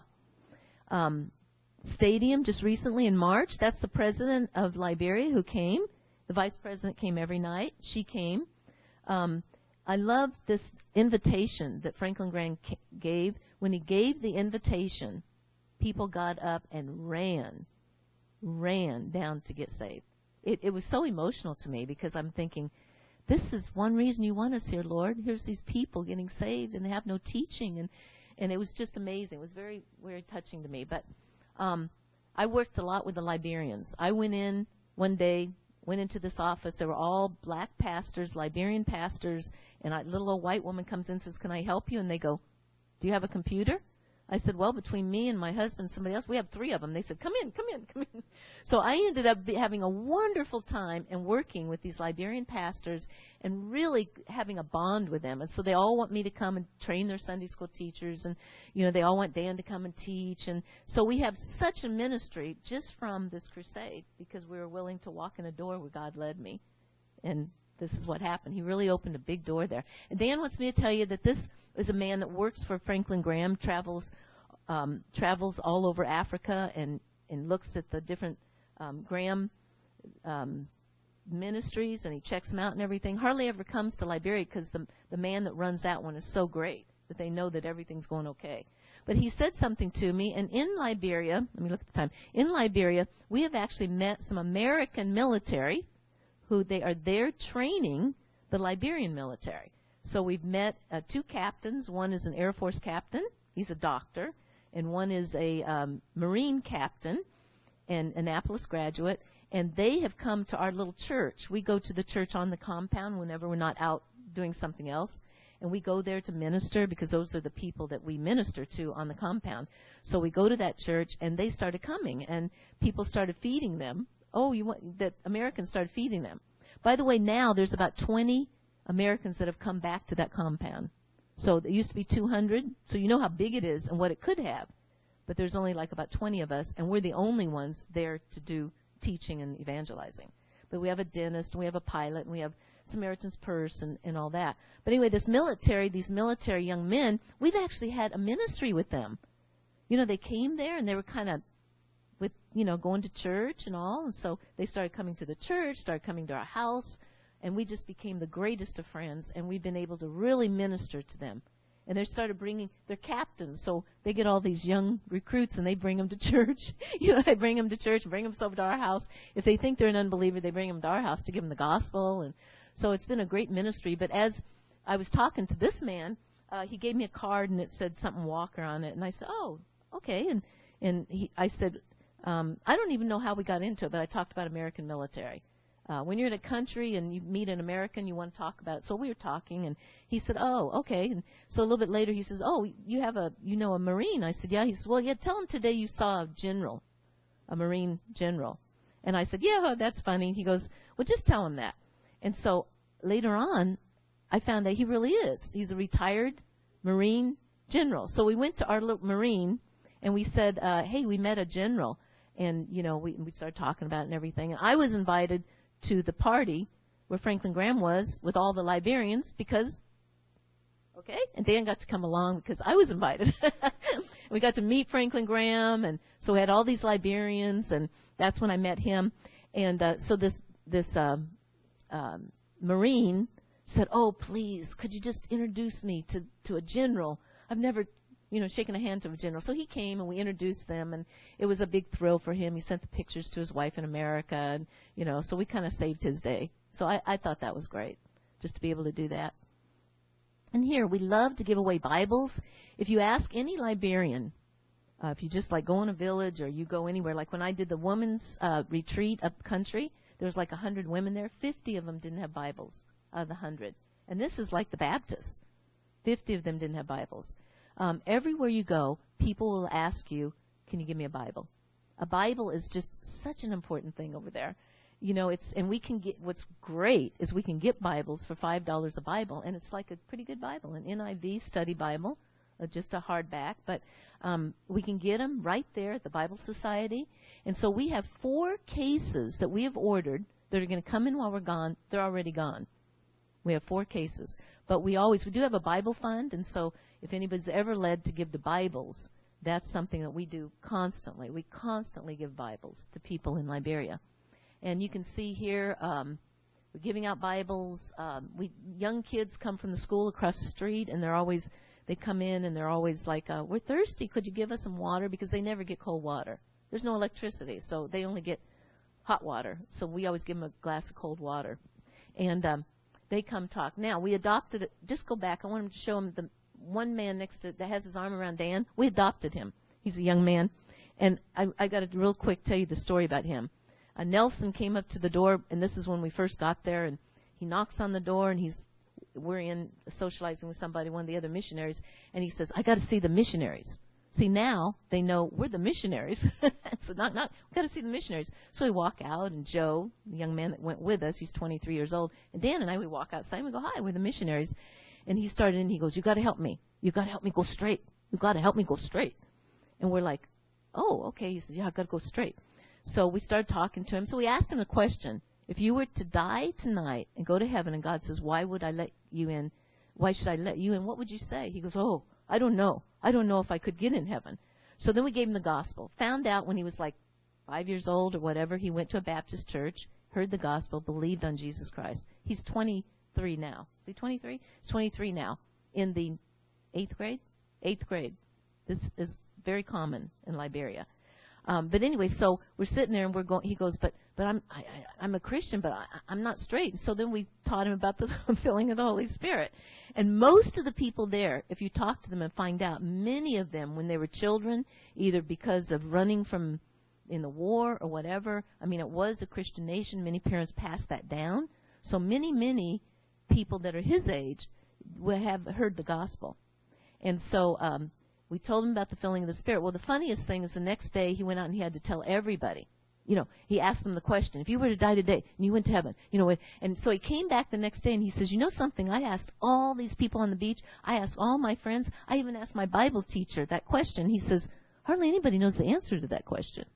Stadium, just recently in March, that's the president of Liberia who came. The vice president came every night. She came. I love this invitation that Franklin Graham gave. When he gave the invitation, people got up and ran down to get saved. It was so emotional to me because I'm thinking, this is one reason you want us here, Lord. Here's these people getting saved, and they have no teaching. And it was just amazing. It was very, very touching to me. But I worked a lot with the Liberians. I went in one day, went into this office. There were all black pastors, Liberian pastors, and a little old white woman comes in and says, "Can I help you?" And they go, "Do you have a computer?" I said, "Well, between me and my husband and somebody else, we have 3 of them." They said, come in. So I ended up having a wonderful time and working with these Liberian pastors and really having a bond with them. And so they all want me to come and train their Sunday school teachers. And, they all want Dan to come and teach. And so we have such a ministry just from this crusade because we were willing to walk in a door where God led me. And this is what happened. He really opened a big door there. And Dan wants me to tell you that this is a man that works for Franklin Graham, travels travels all over Africa and looks at the different Graham ministries, and he checks them out and everything. Hardly ever comes to Liberia because the man that runs that one is so great that they know that everything's going okay. But he said something to me, and in Liberia, let me look at the time. In Liberia, we have actually met some American military who they are there training the Liberian military. So we've met 2 captains. One is an Air Force captain. He's a doctor. And one is a Marine captain, an Annapolis graduate. And they have come to our little church. We go to the church on the compound whenever we're not out doing something else. And we go there to minister because those are the people that we minister to on the compound. So we go to that church, and they started coming, and people started feeding them. That Americans started feeding them. By the way, now there's about 20 Americans that have come back to that compound. So there used to be 200, so you know how big it is and what it could have. But there's only like about 20 of us, and we're the only ones there to do teaching and evangelizing. But we have a dentist, and we have a pilot, and we have Samaritan's Purse and all that. But anyway, these military young men, we've actually had a ministry with them. You know, they came there, and they were kind of going to church and all. And so they started coming to the church, started coming to our house, and we just became the greatest of friends, and we've been able to really minister to them. And they started bringing their captains, so they get all these young recruits, and they bring them to church. They bring them to church, bring them over to our house. If they think they're an unbeliever, they bring them to our house to give them the gospel. And so it's been a great ministry. But as I was talking to this man, he gave me a card, and it said something Walker on it. And I said, oh, okay. And I said, I don't even know how we got into it, but I talked about American military. When you're in a country and you meet an American, you want to talk about it. So we were talking, and he said, oh, okay. And so a little bit later, he says, oh, you have a Marine. I said, yeah. He says, well, yeah, tell him today you saw a Marine general. And I said, yeah, that's funny. He goes, well, just tell him that. And so later on, I found that he really is. He's a retired Marine general. So we went to our little Marine, and we said, hey, we met a general. And, we started talking about it and everything. And I was invited to the party where Franklin Graham was with all the Liberians because, and Dan got to come along because I was invited. We got to meet Franklin Graham, and so we had all these Liberians, and that's when I met him. And so this Marine said, oh, please, could you just introduce me to a general? I've never shaking a hand to a general. So he came, and we introduced them, and it was a big thrill for him. He sent the pictures to his wife in America, and, so we kind of saved his day. So I thought that was great, just to be able to do that. And here, we love to give away Bibles. If you ask any Liberian, if you just go in a village or you go anywhere, like when I did the women's retreat up country, there was 100 women there. 50 of them didn't have Bibles out of the 100. And this is like the Baptists. 50 of them didn't have Bibles. Everywhere you go, people will ask you, can you give me a Bible? A Bible is just such an important thing over there. And we can get, what's great is we can get Bibles for $5 a Bible, and it's like a pretty good Bible, an NIV study Bible, just a hardback, but we can get them right there at the Bible Society. And so we have 4 cases that we have ordered that are going to come in while we're gone. They're already gone. We have 4 cases. But we do have a Bible fund, and so if anybody's ever led to give the Bibles, that's something that we do constantly. We constantly give Bibles to people in Liberia. And you can see here, we're giving out Bibles. Young kids come from the school across the street, and they come in, and they're always like, we're thirsty. Could you give us some water? Because they never get cold water. There's no electricity, so they only get hot water. So we always give them a glass of cold water. And they come talk. Now, we adopted it. Just go back. I want him to show him the one man next to that has his arm around Dan. We adopted him. He's a young man. And I got to real quick tell you the story about him. Nelson came up to the door, and this is when we first got there, and he knocks on the door, and we're in socializing with somebody, one of the other missionaries, and he says, I got to see the missionaries. See, now they know we're the missionaries. So we got to see the missionaries. So we walk out, and Joe, the young man that went with us, he's 23 years old, and Dan and I, we walk outside, and we go, hi, we're the missionaries. And he started, and he goes, you got to help me. You got to help me go straight. You got to help me go straight. And we're like, oh, okay. He says, yeah, I've got to go straight. So we started talking to him. So we asked him a question. If you were to die tonight and go to heaven, and God says, why would I let you in? Why should I let you in? What would you say? He goes, oh, I don't know. I don't know if I could get in heaven. So then we gave him the gospel. Found out when he was like 5 years old or whatever, he went to a Baptist church, heard the gospel, believed on Jesus Christ. He's 23 now. Is he 23? He's 23 now. In the 8th grade? 8th grade. This is very common in Liberia. But anyway, so we're sitting there and we're going. He goes, but I'm a Christian, but I'm not straight. And so then we taught him about the filling of the Holy Spirit. And most of the people there, if you talk to them and find out, many of them, when they were children, either because of running from in the war or whatever, I mean, it was a Christian nation. Many parents passed that down. So many people that are his age will have heard the gospel. And so we told him about the filling of the Spirit. Well, the funniest thing is the next day he went out and he had to tell everybody. You know, he asked them the question, if you were to die today and you went to heaven, you know, and so he came back the next day and he says, you know something, I asked all these people on the beach, I asked all my friends, I even asked my Bible teacher that question. He says, hardly anybody knows the answer to that question.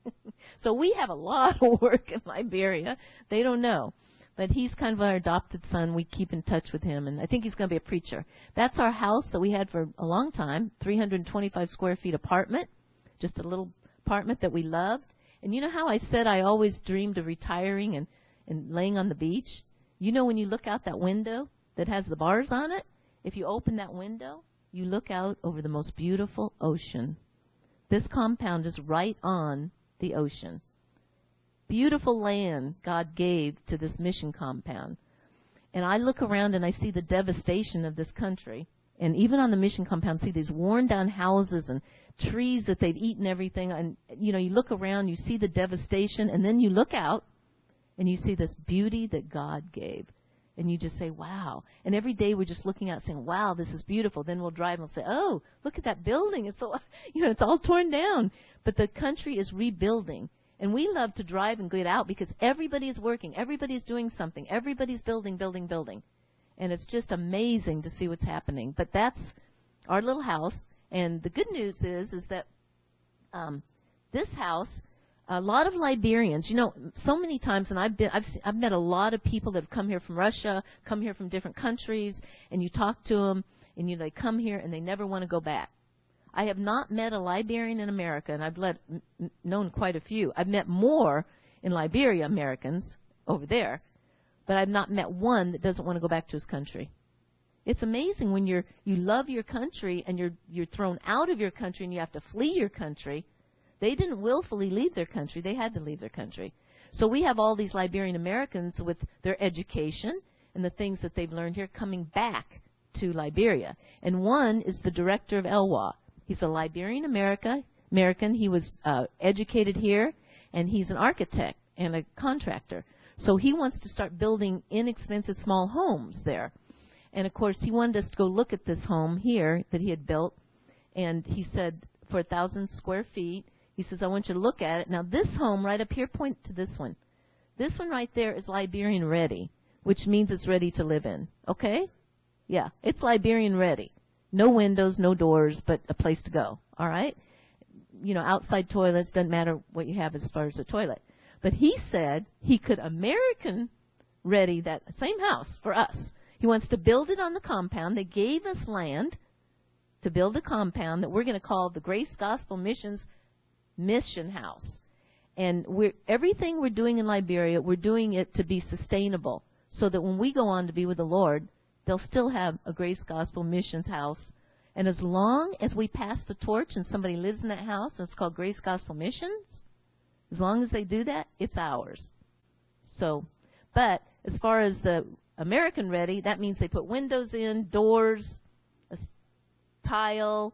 So we have a lot of work in Liberia. They don't know. But he's kind of our adopted son. We keep in touch with him, and I think he's going to be a preacher. That's our house that we had for a long time, 325 square feet apartment, just a little apartment that we loved. And you know how I said I always dreamed of retiring and laying on the beach? You know when you look out that window that has the bars on it, if you open that window, you look out over the most beautiful ocean. This compound is right on the ocean. Beautiful land God gave to this mission compound. And I look around and I see the devastation of this country. And even on the mission compound, see these worn down houses and trees that they've eaten everything. And, you know, you look around, you see the devastation, and then you look out and you see this beauty that God gave. And you just say, wow. And every day we're just looking out saying, wow, this is beautiful. Then we'll drive and we'll say, oh, look at that building. It's so, you know, it's all torn down. But the country is rebuilding. And we love to drive and get out because everybody is working. Everybody's doing something. Everybody's building. And it's just amazing to see what's happening. But that's our little house. And the good news is that this house, a lot of Liberians, you know, so many times, and I've met a lot of people that have come here from Russia, come here from different countries, and you talk to them, and they come here and they never want to go back. I have not met a Liberian in America, and I've known quite a few. I've met more in Liberia Americans over there, but I've not met one that doesn't want to go back to his country. It's amazing when you love your country and you're thrown out of your country and you have to flee your country. They didn't willfully leave their country. They had to leave their country. So we have all these Liberian Americans with their education and the things that they've learned here coming back to Liberia. And one is the director of ELWA. He's a Liberian American. He was educated here, and he's an architect and a contractor. So he wants to start building inexpensive small homes there. And, of course, he wanted us to go look at this home here that he had built. And he said, for 1,000 square feet, he says, I want you to look at it. Now, this home right up here, point to this one. This one right there is Liberian ready, which means it's ready to live in. Okay? Yeah, it's Liberian ready. No windows, no doors, but a place to go. All right? You know, outside toilets, doesn't matter what you have as far as a toilet. But he said he could American ready that same house for us. He wants to build it on the compound. They gave us land to build a compound that we're going to call the Grace Gospel Missions Mission House. And everything we're doing in Liberia, we're doing it to be sustainable so that when we go on to be with the Lord, they'll still have a Grace Gospel Missions house. And as long as we pass the torch and somebody lives in that house, and it's called Grace Gospel Missions, as long as they do that, it's ours. So, but as far as the American ready, that means they put windows in, doors, a tile,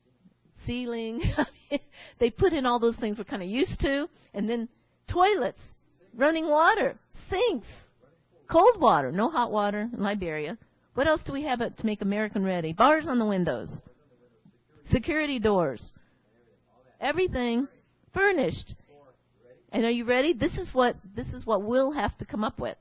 ceiling. They put in all those things we're kind of used to, and then toilets, running water, sinks, cold water, no hot water in Liberia. What else do we have to make American ready? Bars on the windows, security doors, everything furnished. And are you ready? This is what we'll have to come up with.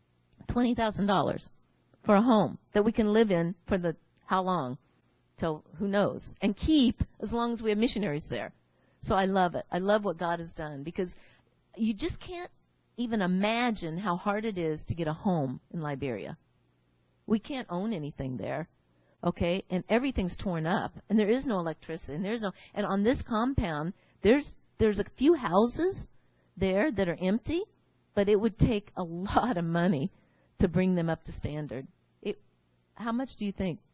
$20,000 for a home that we can live in for how long? Till who knows? And keep as long as we have missionaries there. So I love it. I love what God has done because you just can't even imagine how hard it is to get a home in Liberia. We can't own anything there. okay, and everything's torn up, and there is no electricity, and on this compound, there's a few houses there that are empty, but it would take a lot of money to bring them up to standard. How much do you think?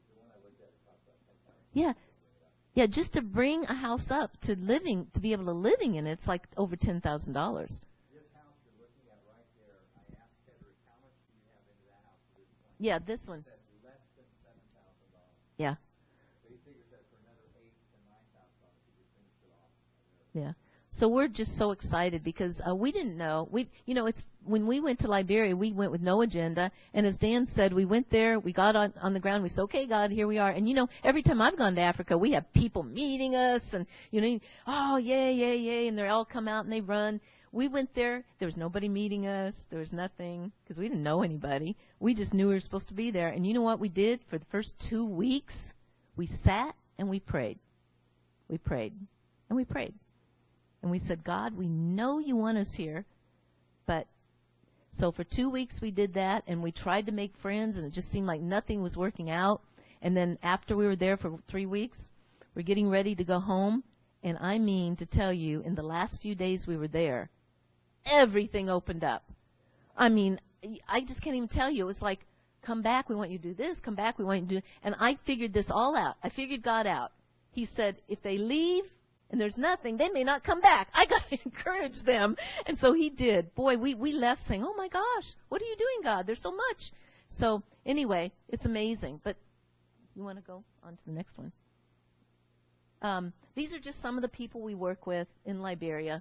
Yeah. Yeah, just to bring a house up to be able to living in it, it's like over $10,000. This house you're looking at right there, I asked Hedrick, how much do you have into that house at this point? Yeah, this one. He said less than $7,000. Yeah. So he figures that for another $8,000 to $9,000 he could finish it off. Yeah. So we're just so excited because we didn't know. It's when we went to Liberia, we went with no agenda. And as Dan said, we went there, we got on the ground, we said, okay, God, here we are. And, every time I've gone to Africa, we have people meeting us and, oh, yay, yay, yay, and they all come out and they run. We went there. There was nobody meeting us. There was nothing because we didn't know anybody. We just knew we were supposed to be there. And you know what we did for the first 2 weeks? We sat and we prayed. We prayed and we prayed. And we said, God, we know you want us here. But so for 2 weeks we did that, and we tried to make friends, and it just seemed like nothing was working out. And then after we were there for 3 weeks, we're getting ready to go home. And I mean to tell you, in the last few days we were there, everything opened up. I mean, I just can't even tell you. It was like, come back, we want you to do this. Come back, we want you to do. And I figured this all out. I figured God out. He said, if they leave, and there's nothing, they may not come back. I got to encourage them. And so he did. Boy, we left saying, oh, my gosh, what are you doing, God? There's so much. So anyway, it's amazing. But you want to go on to the next one? These are just some of the people we work with in Liberia.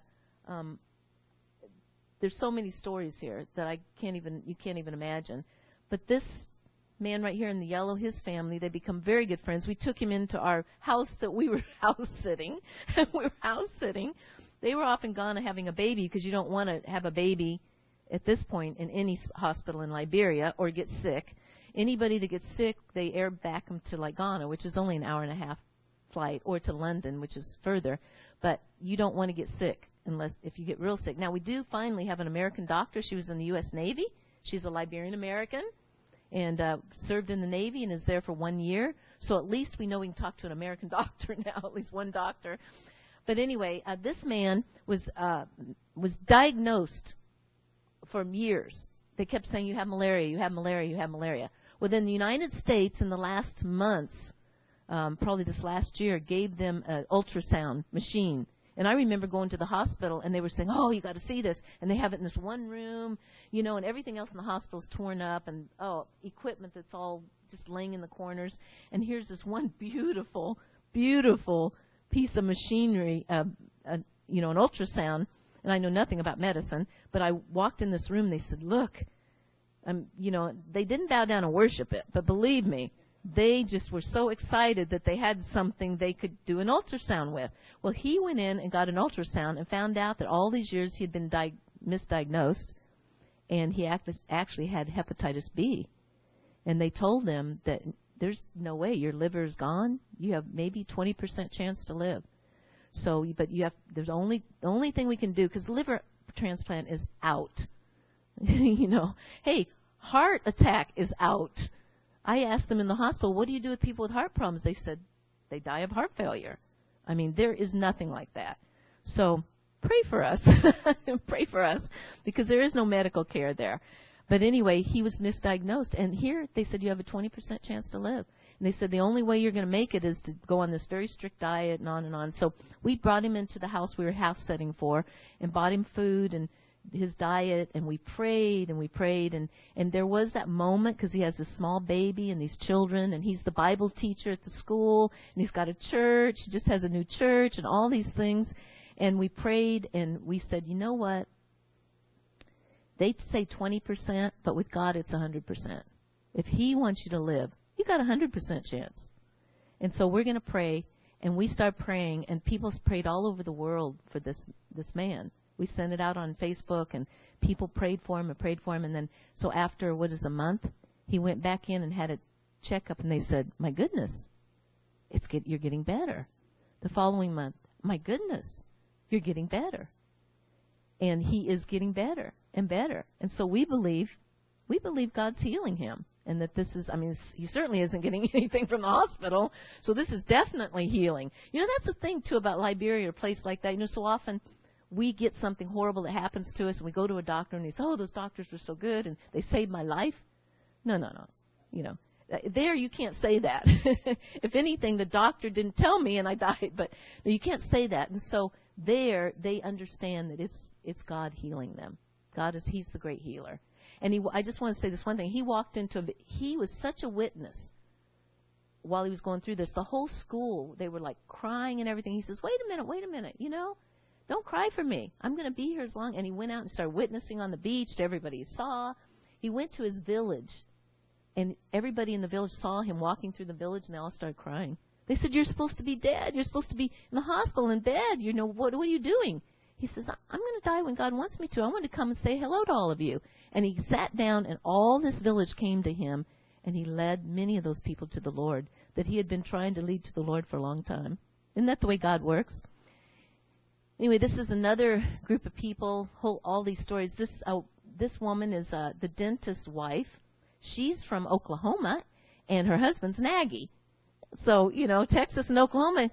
There's so many stories here that you can't even imagine. But this man right here in the yellow, his family, they become very good friends. We took him into our house that we were house sitting. They were off in Ghana having a baby because you don't want to have a baby at this point in any hospital in Liberia or get sick. Anybody that gets sick, they air back them to like Ghana, which is only an hour and a half flight, or to London, which is further. But you don't want to get sick if you get real sick. Now, we do finally have an American doctor. She was in the U.S. Navy. She's a Liberian American. And served in the Navy and is there for 1 year. So at least we know we can talk to an American doctor now, at least one doctor. But anyway, this man was diagnosed for years. They kept saying, you have malaria, you have malaria, you have malaria. Within the United States, in the last months, probably this last year, gave them an ultrasound machine. And I remember going to the hospital, and they were saying, oh, you got to see this. And they have it in this one room, and everything else in the hospital is torn up, and, equipment that's all just laying in the corners. And here's this one beautiful, beautiful piece of machinery, an ultrasound. And I know nothing about medicine, but I walked in this room. They said, look, they didn't bow down and worship it, but believe me, they just were so excited that they had something they could do an ultrasound with. Well, he went in and got an ultrasound and found out that all these years he had been misdiagnosed, and he actually had hepatitis B. And they told him that there's no way, your liver is gone. You have maybe 20% chance to live. So, but there's the only thing we can do, because liver transplant is out. Hey, heart attack is out. I asked them in the hospital, what do you do with people with heart problems? They said they die of heart failure. I mean, there is nothing like that. So pray for us. Pray for us, because there is no medical care there. But anyway, he was misdiagnosed. And here they said you have a 20% chance to live. And they said the only way you're going to make it is to go on this very strict diet and on and on. So we brought him into the house we were house setting for and bought him food and his diet, and we prayed, and there was that moment, because he has this small baby and these children, and he's the Bible teacher at the school, and he's got a church, he just has a new church and all these things. And we prayed, and we said, you know what? They'd say 20%, but with God it's 100%. If he wants you to live, you got a 100% chance. And so we're going to pray, and we start praying, and people prayed all over the world for this man. We sent it out on Facebook, and people prayed for him, and then, so after, a month, he went back in and had a checkup, and they said, my goodness, you're getting better. The following month, my goodness, you're getting better. And he is getting better and better. And so we believe God's healing him. and that this is, he certainly isn't getting anything from the hospital, so this is definitely healing. That's the thing, too, about Liberia or a place like that. So often we get something horrible that happens to us, and we go to a doctor, and he says, oh, those doctors were so good, and they saved my life. No. There you can't say that. If anything, the doctor didn't tell me, and I died. But no, you can't say that. And so there they understand that it's God healing them. He's the great healer. And I just want to say this one thing. He was such a witness while he was going through this. The whole school, they were like crying and everything. He says, wait a minute, don't cry for me. I'm going to be here as long. And he went out and started witnessing on the beach to everybody he saw. He went to his village, and everybody in the village saw him walking through the village, and they all started crying. They said, you're supposed to be dead. You're supposed to be in the hospital in bed. What are you doing? He says, I'm going to die when God wants me to. I want to come and say hello to all of you. And he sat down, and all this village came to him, and he led many of those people to the Lord that he had been trying to lead to the Lord for a long time. Isn't that the way God works? Anyway, this is another group of people, all these stories. This woman is the dentist's wife. She's from Oklahoma, and her husband's Nagy. So, Texas and Oklahoma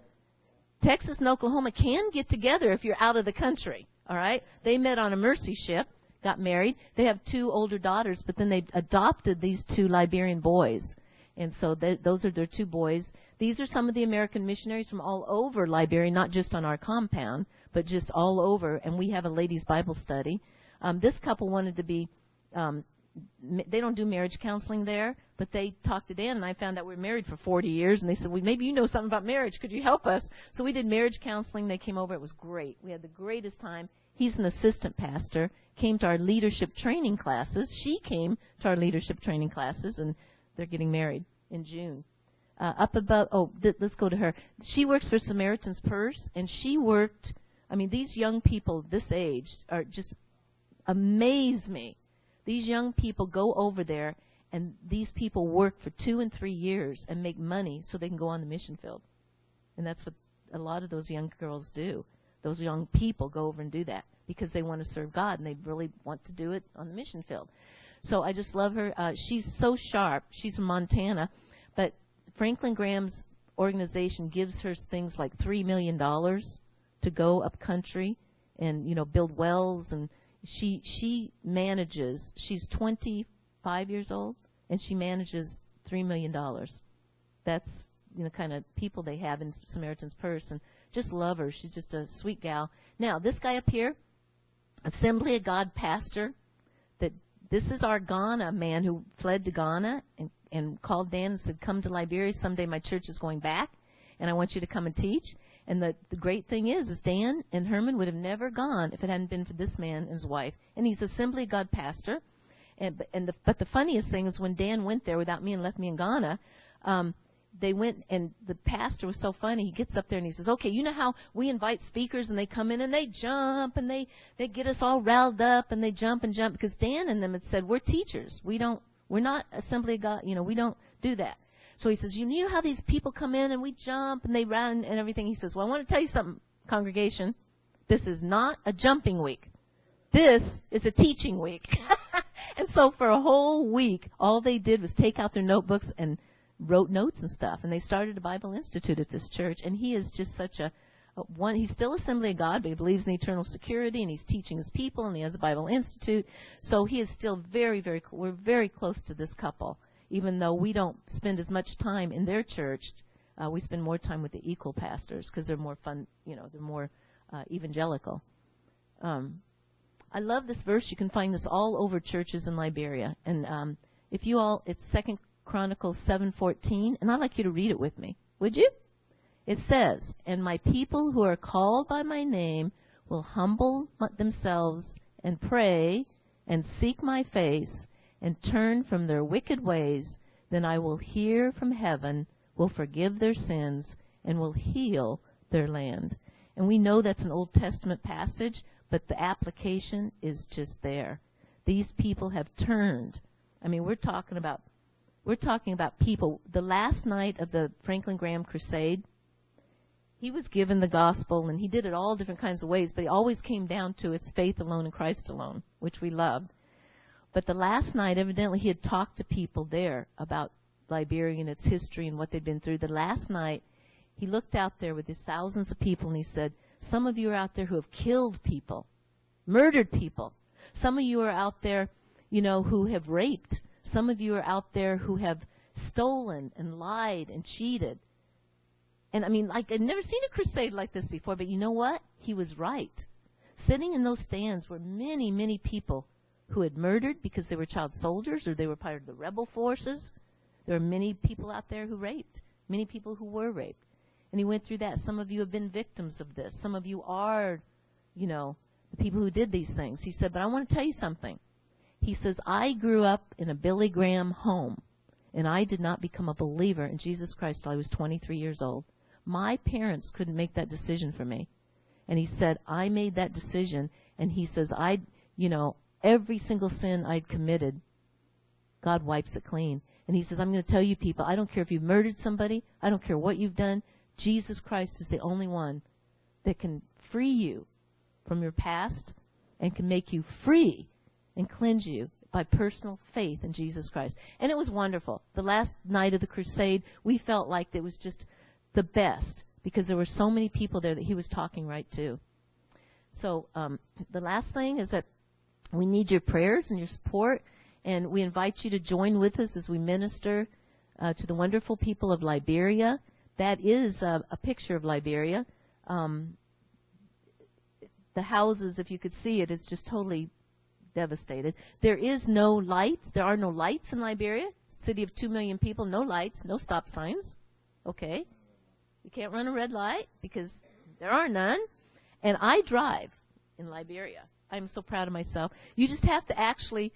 can get together if you're out of the country, all right? They met on a mercy ship, got married. They have 2 older daughters, but then they adopted these 2 Liberian boys. And so those are their 2 boys. These are some of the American missionaries from all over Liberia, not just on our compound, but just all over. And we have a ladies' Bible study. This couple wanted to be they don't do marriage counseling there, but they talked to Dan, and I found out we were married for 40 years, and they said, well, maybe you know something about marriage. Could you help us? So we did marriage counseling. They came over. It was great. We had the greatest time. He's an assistant pastor, came to our leadership training classes. She came to our leadership training classes, and they're getting married in June. Let's go to her. She works for Samaritan's Purse, and she worked, these young people this age are just amaze me. These young people go over there, and these people work for 2 and 3 years and make money so they can go on the mission field. And that's what a lot of those young girls do. Those young people go over and do that because they want to serve God, and they really want to do it on the mission field. So I just love her. She's so sharp. She's from Montana. But Franklin Graham's organization gives her things like $3 million to go up country and, build wells. And she manages. She's 25 years old, and she manages $3 million. That's, kind of people they have in Samaritan's Purse. And just love her. She's just a sweet gal. Now, this guy up here, Assembly of God pastor, this is our Ghana man who fled to Ghana and called Dan and said, come to Liberia. Someday my church is going back, and I want you to come and teach. And the great thing is Dan and Herman would have never gone if it hadn't been for this man and his wife. And he's Assembly of God pastor. But the funniest thing is when Dan went there without me and left me in Ghana, they went, and the pastor was so funny. He gets up there and he says, okay, you know how we invite speakers and they come in and they jump and they get us all riled up and they jump and jump, because Dan and them had said, we're teachers. We're not Assembly of God. We don't do that. So he says, you know how these people come in and we jump and they run and everything? He says, well, I want to tell you something, congregation. This is not a jumping week. This is a teaching week. And so for a whole week, all they did was take out their notebooks and wrote notes and stuff. And they started a Bible Institute at this church. And he is just such he's still Assembly of God, but he believes in eternal security, and he's teaching his people, and he has a Bible Institute. So he is still very, very, we're very close to this couple. Even though we don't spend as much time in their church, we spend more time with the Equal pastors because they're more fun, they're more evangelical. I love this verse. You can find this all over churches in Liberia. And it's 2 Chronicles 7:14, and I'd like you to read it with me. Would you? It says, and my people who are called by my name will humble themselves and pray and seek my face and turn from their wicked ways, then I will hear from heaven, will forgive their sins, and will heal their land. And we know that's an Old Testament passage, but the application is just there. These people have turned. We're talking about people. The last night of the Franklin Graham Crusade, he was given the gospel, and he did it all different kinds of ways, but he always came down to it's faith alone in Christ alone, which we loved. But the last night, evidently, he had talked to people there about Liberia and its history and what they'd been through. The last night, he looked out there with his thousands of people, and he said, some of you are out there who have killed people, murdered people. Some of you are out there, who have raped. Some of you are out there who have stolen and lied and cheated. And, I'd never seen a crusade like this before, but you know what? He was right. Sitting in those stands were many, many people who had murdered because they were child soldiers or they were part of the rebel forces. There are many people out there who raped, many people who were raped. And he went through that. Some of you have been victims of this. Some of you are, the people who did these things. He said, but I want to tell you something. He says, I grew up in a Billy Graham home, and I did not become a believer in Jesus Christ till I was 23 years old. My parents couldn't make that decision for me. And he said, I made that decision. And he says, every single sin I'd committed, God wipes it clean. And he says, I'm going to tell you people, I don't care if you've murdered somebody. I don't care what you've done. Jesus Christ is the only one that can free you from your past and can make you free and cleanse you by personal faith in Jesus Christ. And it was wonderful. The last night of the crusade, we felt like it was just the best because there were so many people there that he was talking right to. So the last thing is that we need your prayers and your support, and we invite you to join with us as we minister to the wonderful people of Liberia. That is a picture of Liberia. The houses, if you could see it, is just totally devastated. There is no lights. There are no lights in Liberia. City of 2 million people, no lights, no stop signs. Okay. You can't run a red light because there are none. And I drive in Liberia. I'm so proud of myself. You just have to actually...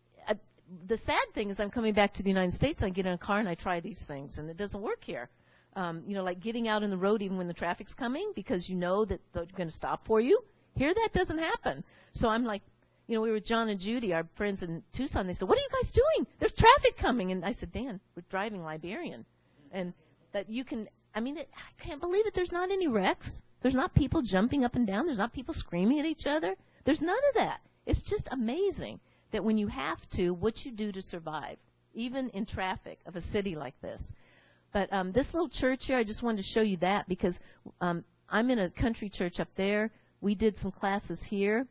the sad thing is I'm coming back to the United States and I get in a car and I try these things, and it doesn't work here. Like getting out in the road even when the traffic's coming because you know that they're going to stop for you. Here that doesn't happen. So I'm like, we were with John and Judy, our friends in Tucson. They said, what are you guys doing? There's traffic coming. And I said, Dan, we're driving Liberian. And that you can, I can't believe it. There's not any wrecks. There's not people jumping up and down. There's not people screaming at each other. There's none of that. It's just amazing that when you have to, what you do to survive, even in traffic of a city like this. But this little church here, I just wanted to show you that because I'm in a country church up there. We did some classes here.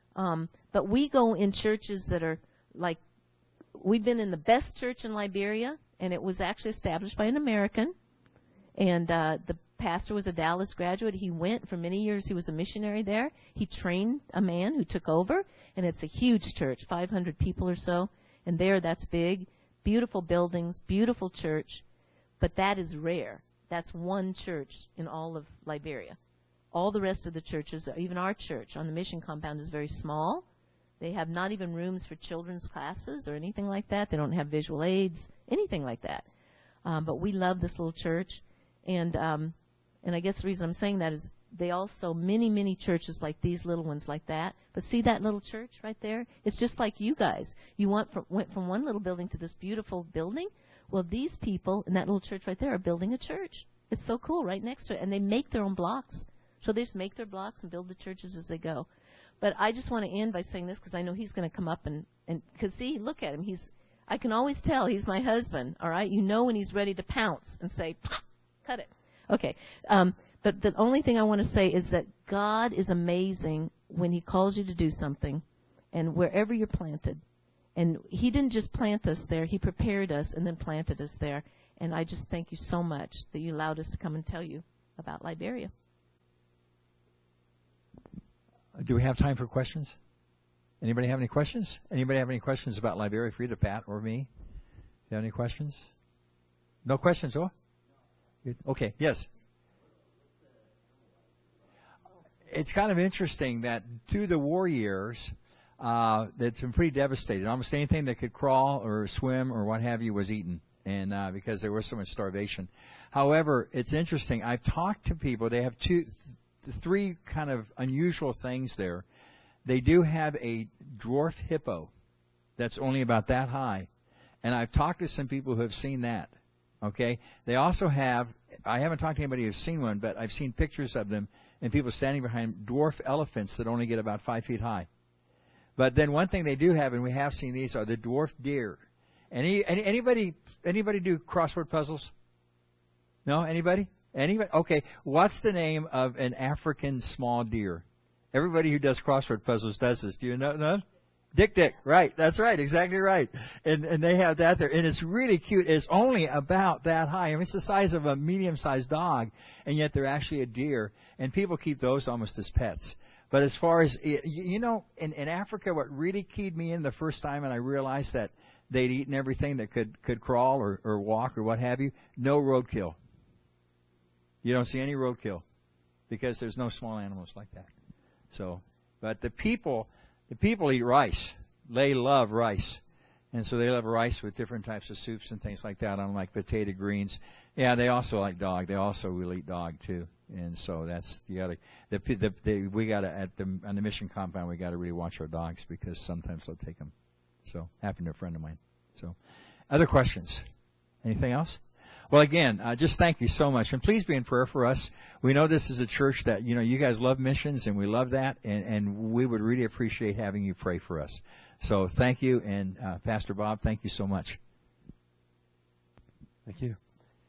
But we go in churches that are like, we've been in the best church in Liberia, and it was actually established by an American. And the pastor was a Dallas graduate. He went for many years. He was a missionary there. He trained a man who took over, and it's a huge church, 500 people or so. And there, that's big. Beautiful buildings, beautiful church. But that is rare. That's one church in all of Liberia. All the rest of the churches, even our church on the mission compound, is very small. They have not even rooms for children's classes or anything like that. They don't have visual aids, anything like that. But we love this little church. And I guess the reason I'm saying that is they also, many, many churches like these little ones like that. But see that little church right there? It's just like you guys. You went from one little building to this beautiful building. Well, these people in that little church right there are building a church. It's so cool right next to it. And they make their own blocks. So they just make their blocks and build the churches as they go. But I just want to end by saying this because I know he's going to come up and because see, look at him. I can always tell he's my husband, all right? You know when he's ready to pounce and say, cut it. Okay. But the only thing I want to say is that God is amazing when he calls you to do something and wherever you're planted. And he didn't just plant us there. He prepared us and then planted us there. And I just thank you so much that you allowed us to come and tell you about Liberia. Do we have time for questions? Anybody have any questions? Anybody have any questions about Liberia for either Pat or me? Do you have any questions? No questions, oh? Okay, yes. It's kind of interesting that through the war years, it's been pretty devastated. Almost anything that could crawl or swim or what have you was eaten, and because there was so much starvation. However, it's interesting. I've talked to people. They have three kind of unusual things there. They do have a dwarf hippo that's only about that high, and I've talked to some people who have seen that. Okay, they also have. I haven't talked to anybody who's seen one, but I've seen pictures of them and people standing behind dwarf elephants that only get about 5 feet high. But then one thing they do have, and we have seen these, are the dwarf deer. Anybody do crossword puzzles? No? Anybody? Okay. What's the name of an African small deer? Everybody who does crossword puzzles does this. Do you know? No? Dick. Right. That's right. Exactly right. And they have that there. And it's really cute. It's only about that high. I mean, it's the size of a medium-sized dog, and yet they're actually a deer. And people keep those almost as pets. But as far as, in Africa, what really keyed me in the first time, and I realized that they'd eaten everything that could crawl or walk or what have you, no roadkill. You don't see any roadkill because there's no small animals like that. So, but the people eat rice. They love rice. And so they love rice with different types of soups and things like that, unlike potato greens. Yeah, they also like dog. They also will eat dog too. And so that's the other. We got to on the mission compound. We got to really watch our dogs because sometimes they'll take them. So happened to a friend of mine. So, other questions? Anything else? Well, again, just thank you so much, and please be in prayer for us. We know this is a church that you guys love missions, and we love that, and we would really appreciate having you pray for us. So thank you, and Pastor Bob, thank you so much. Thank you.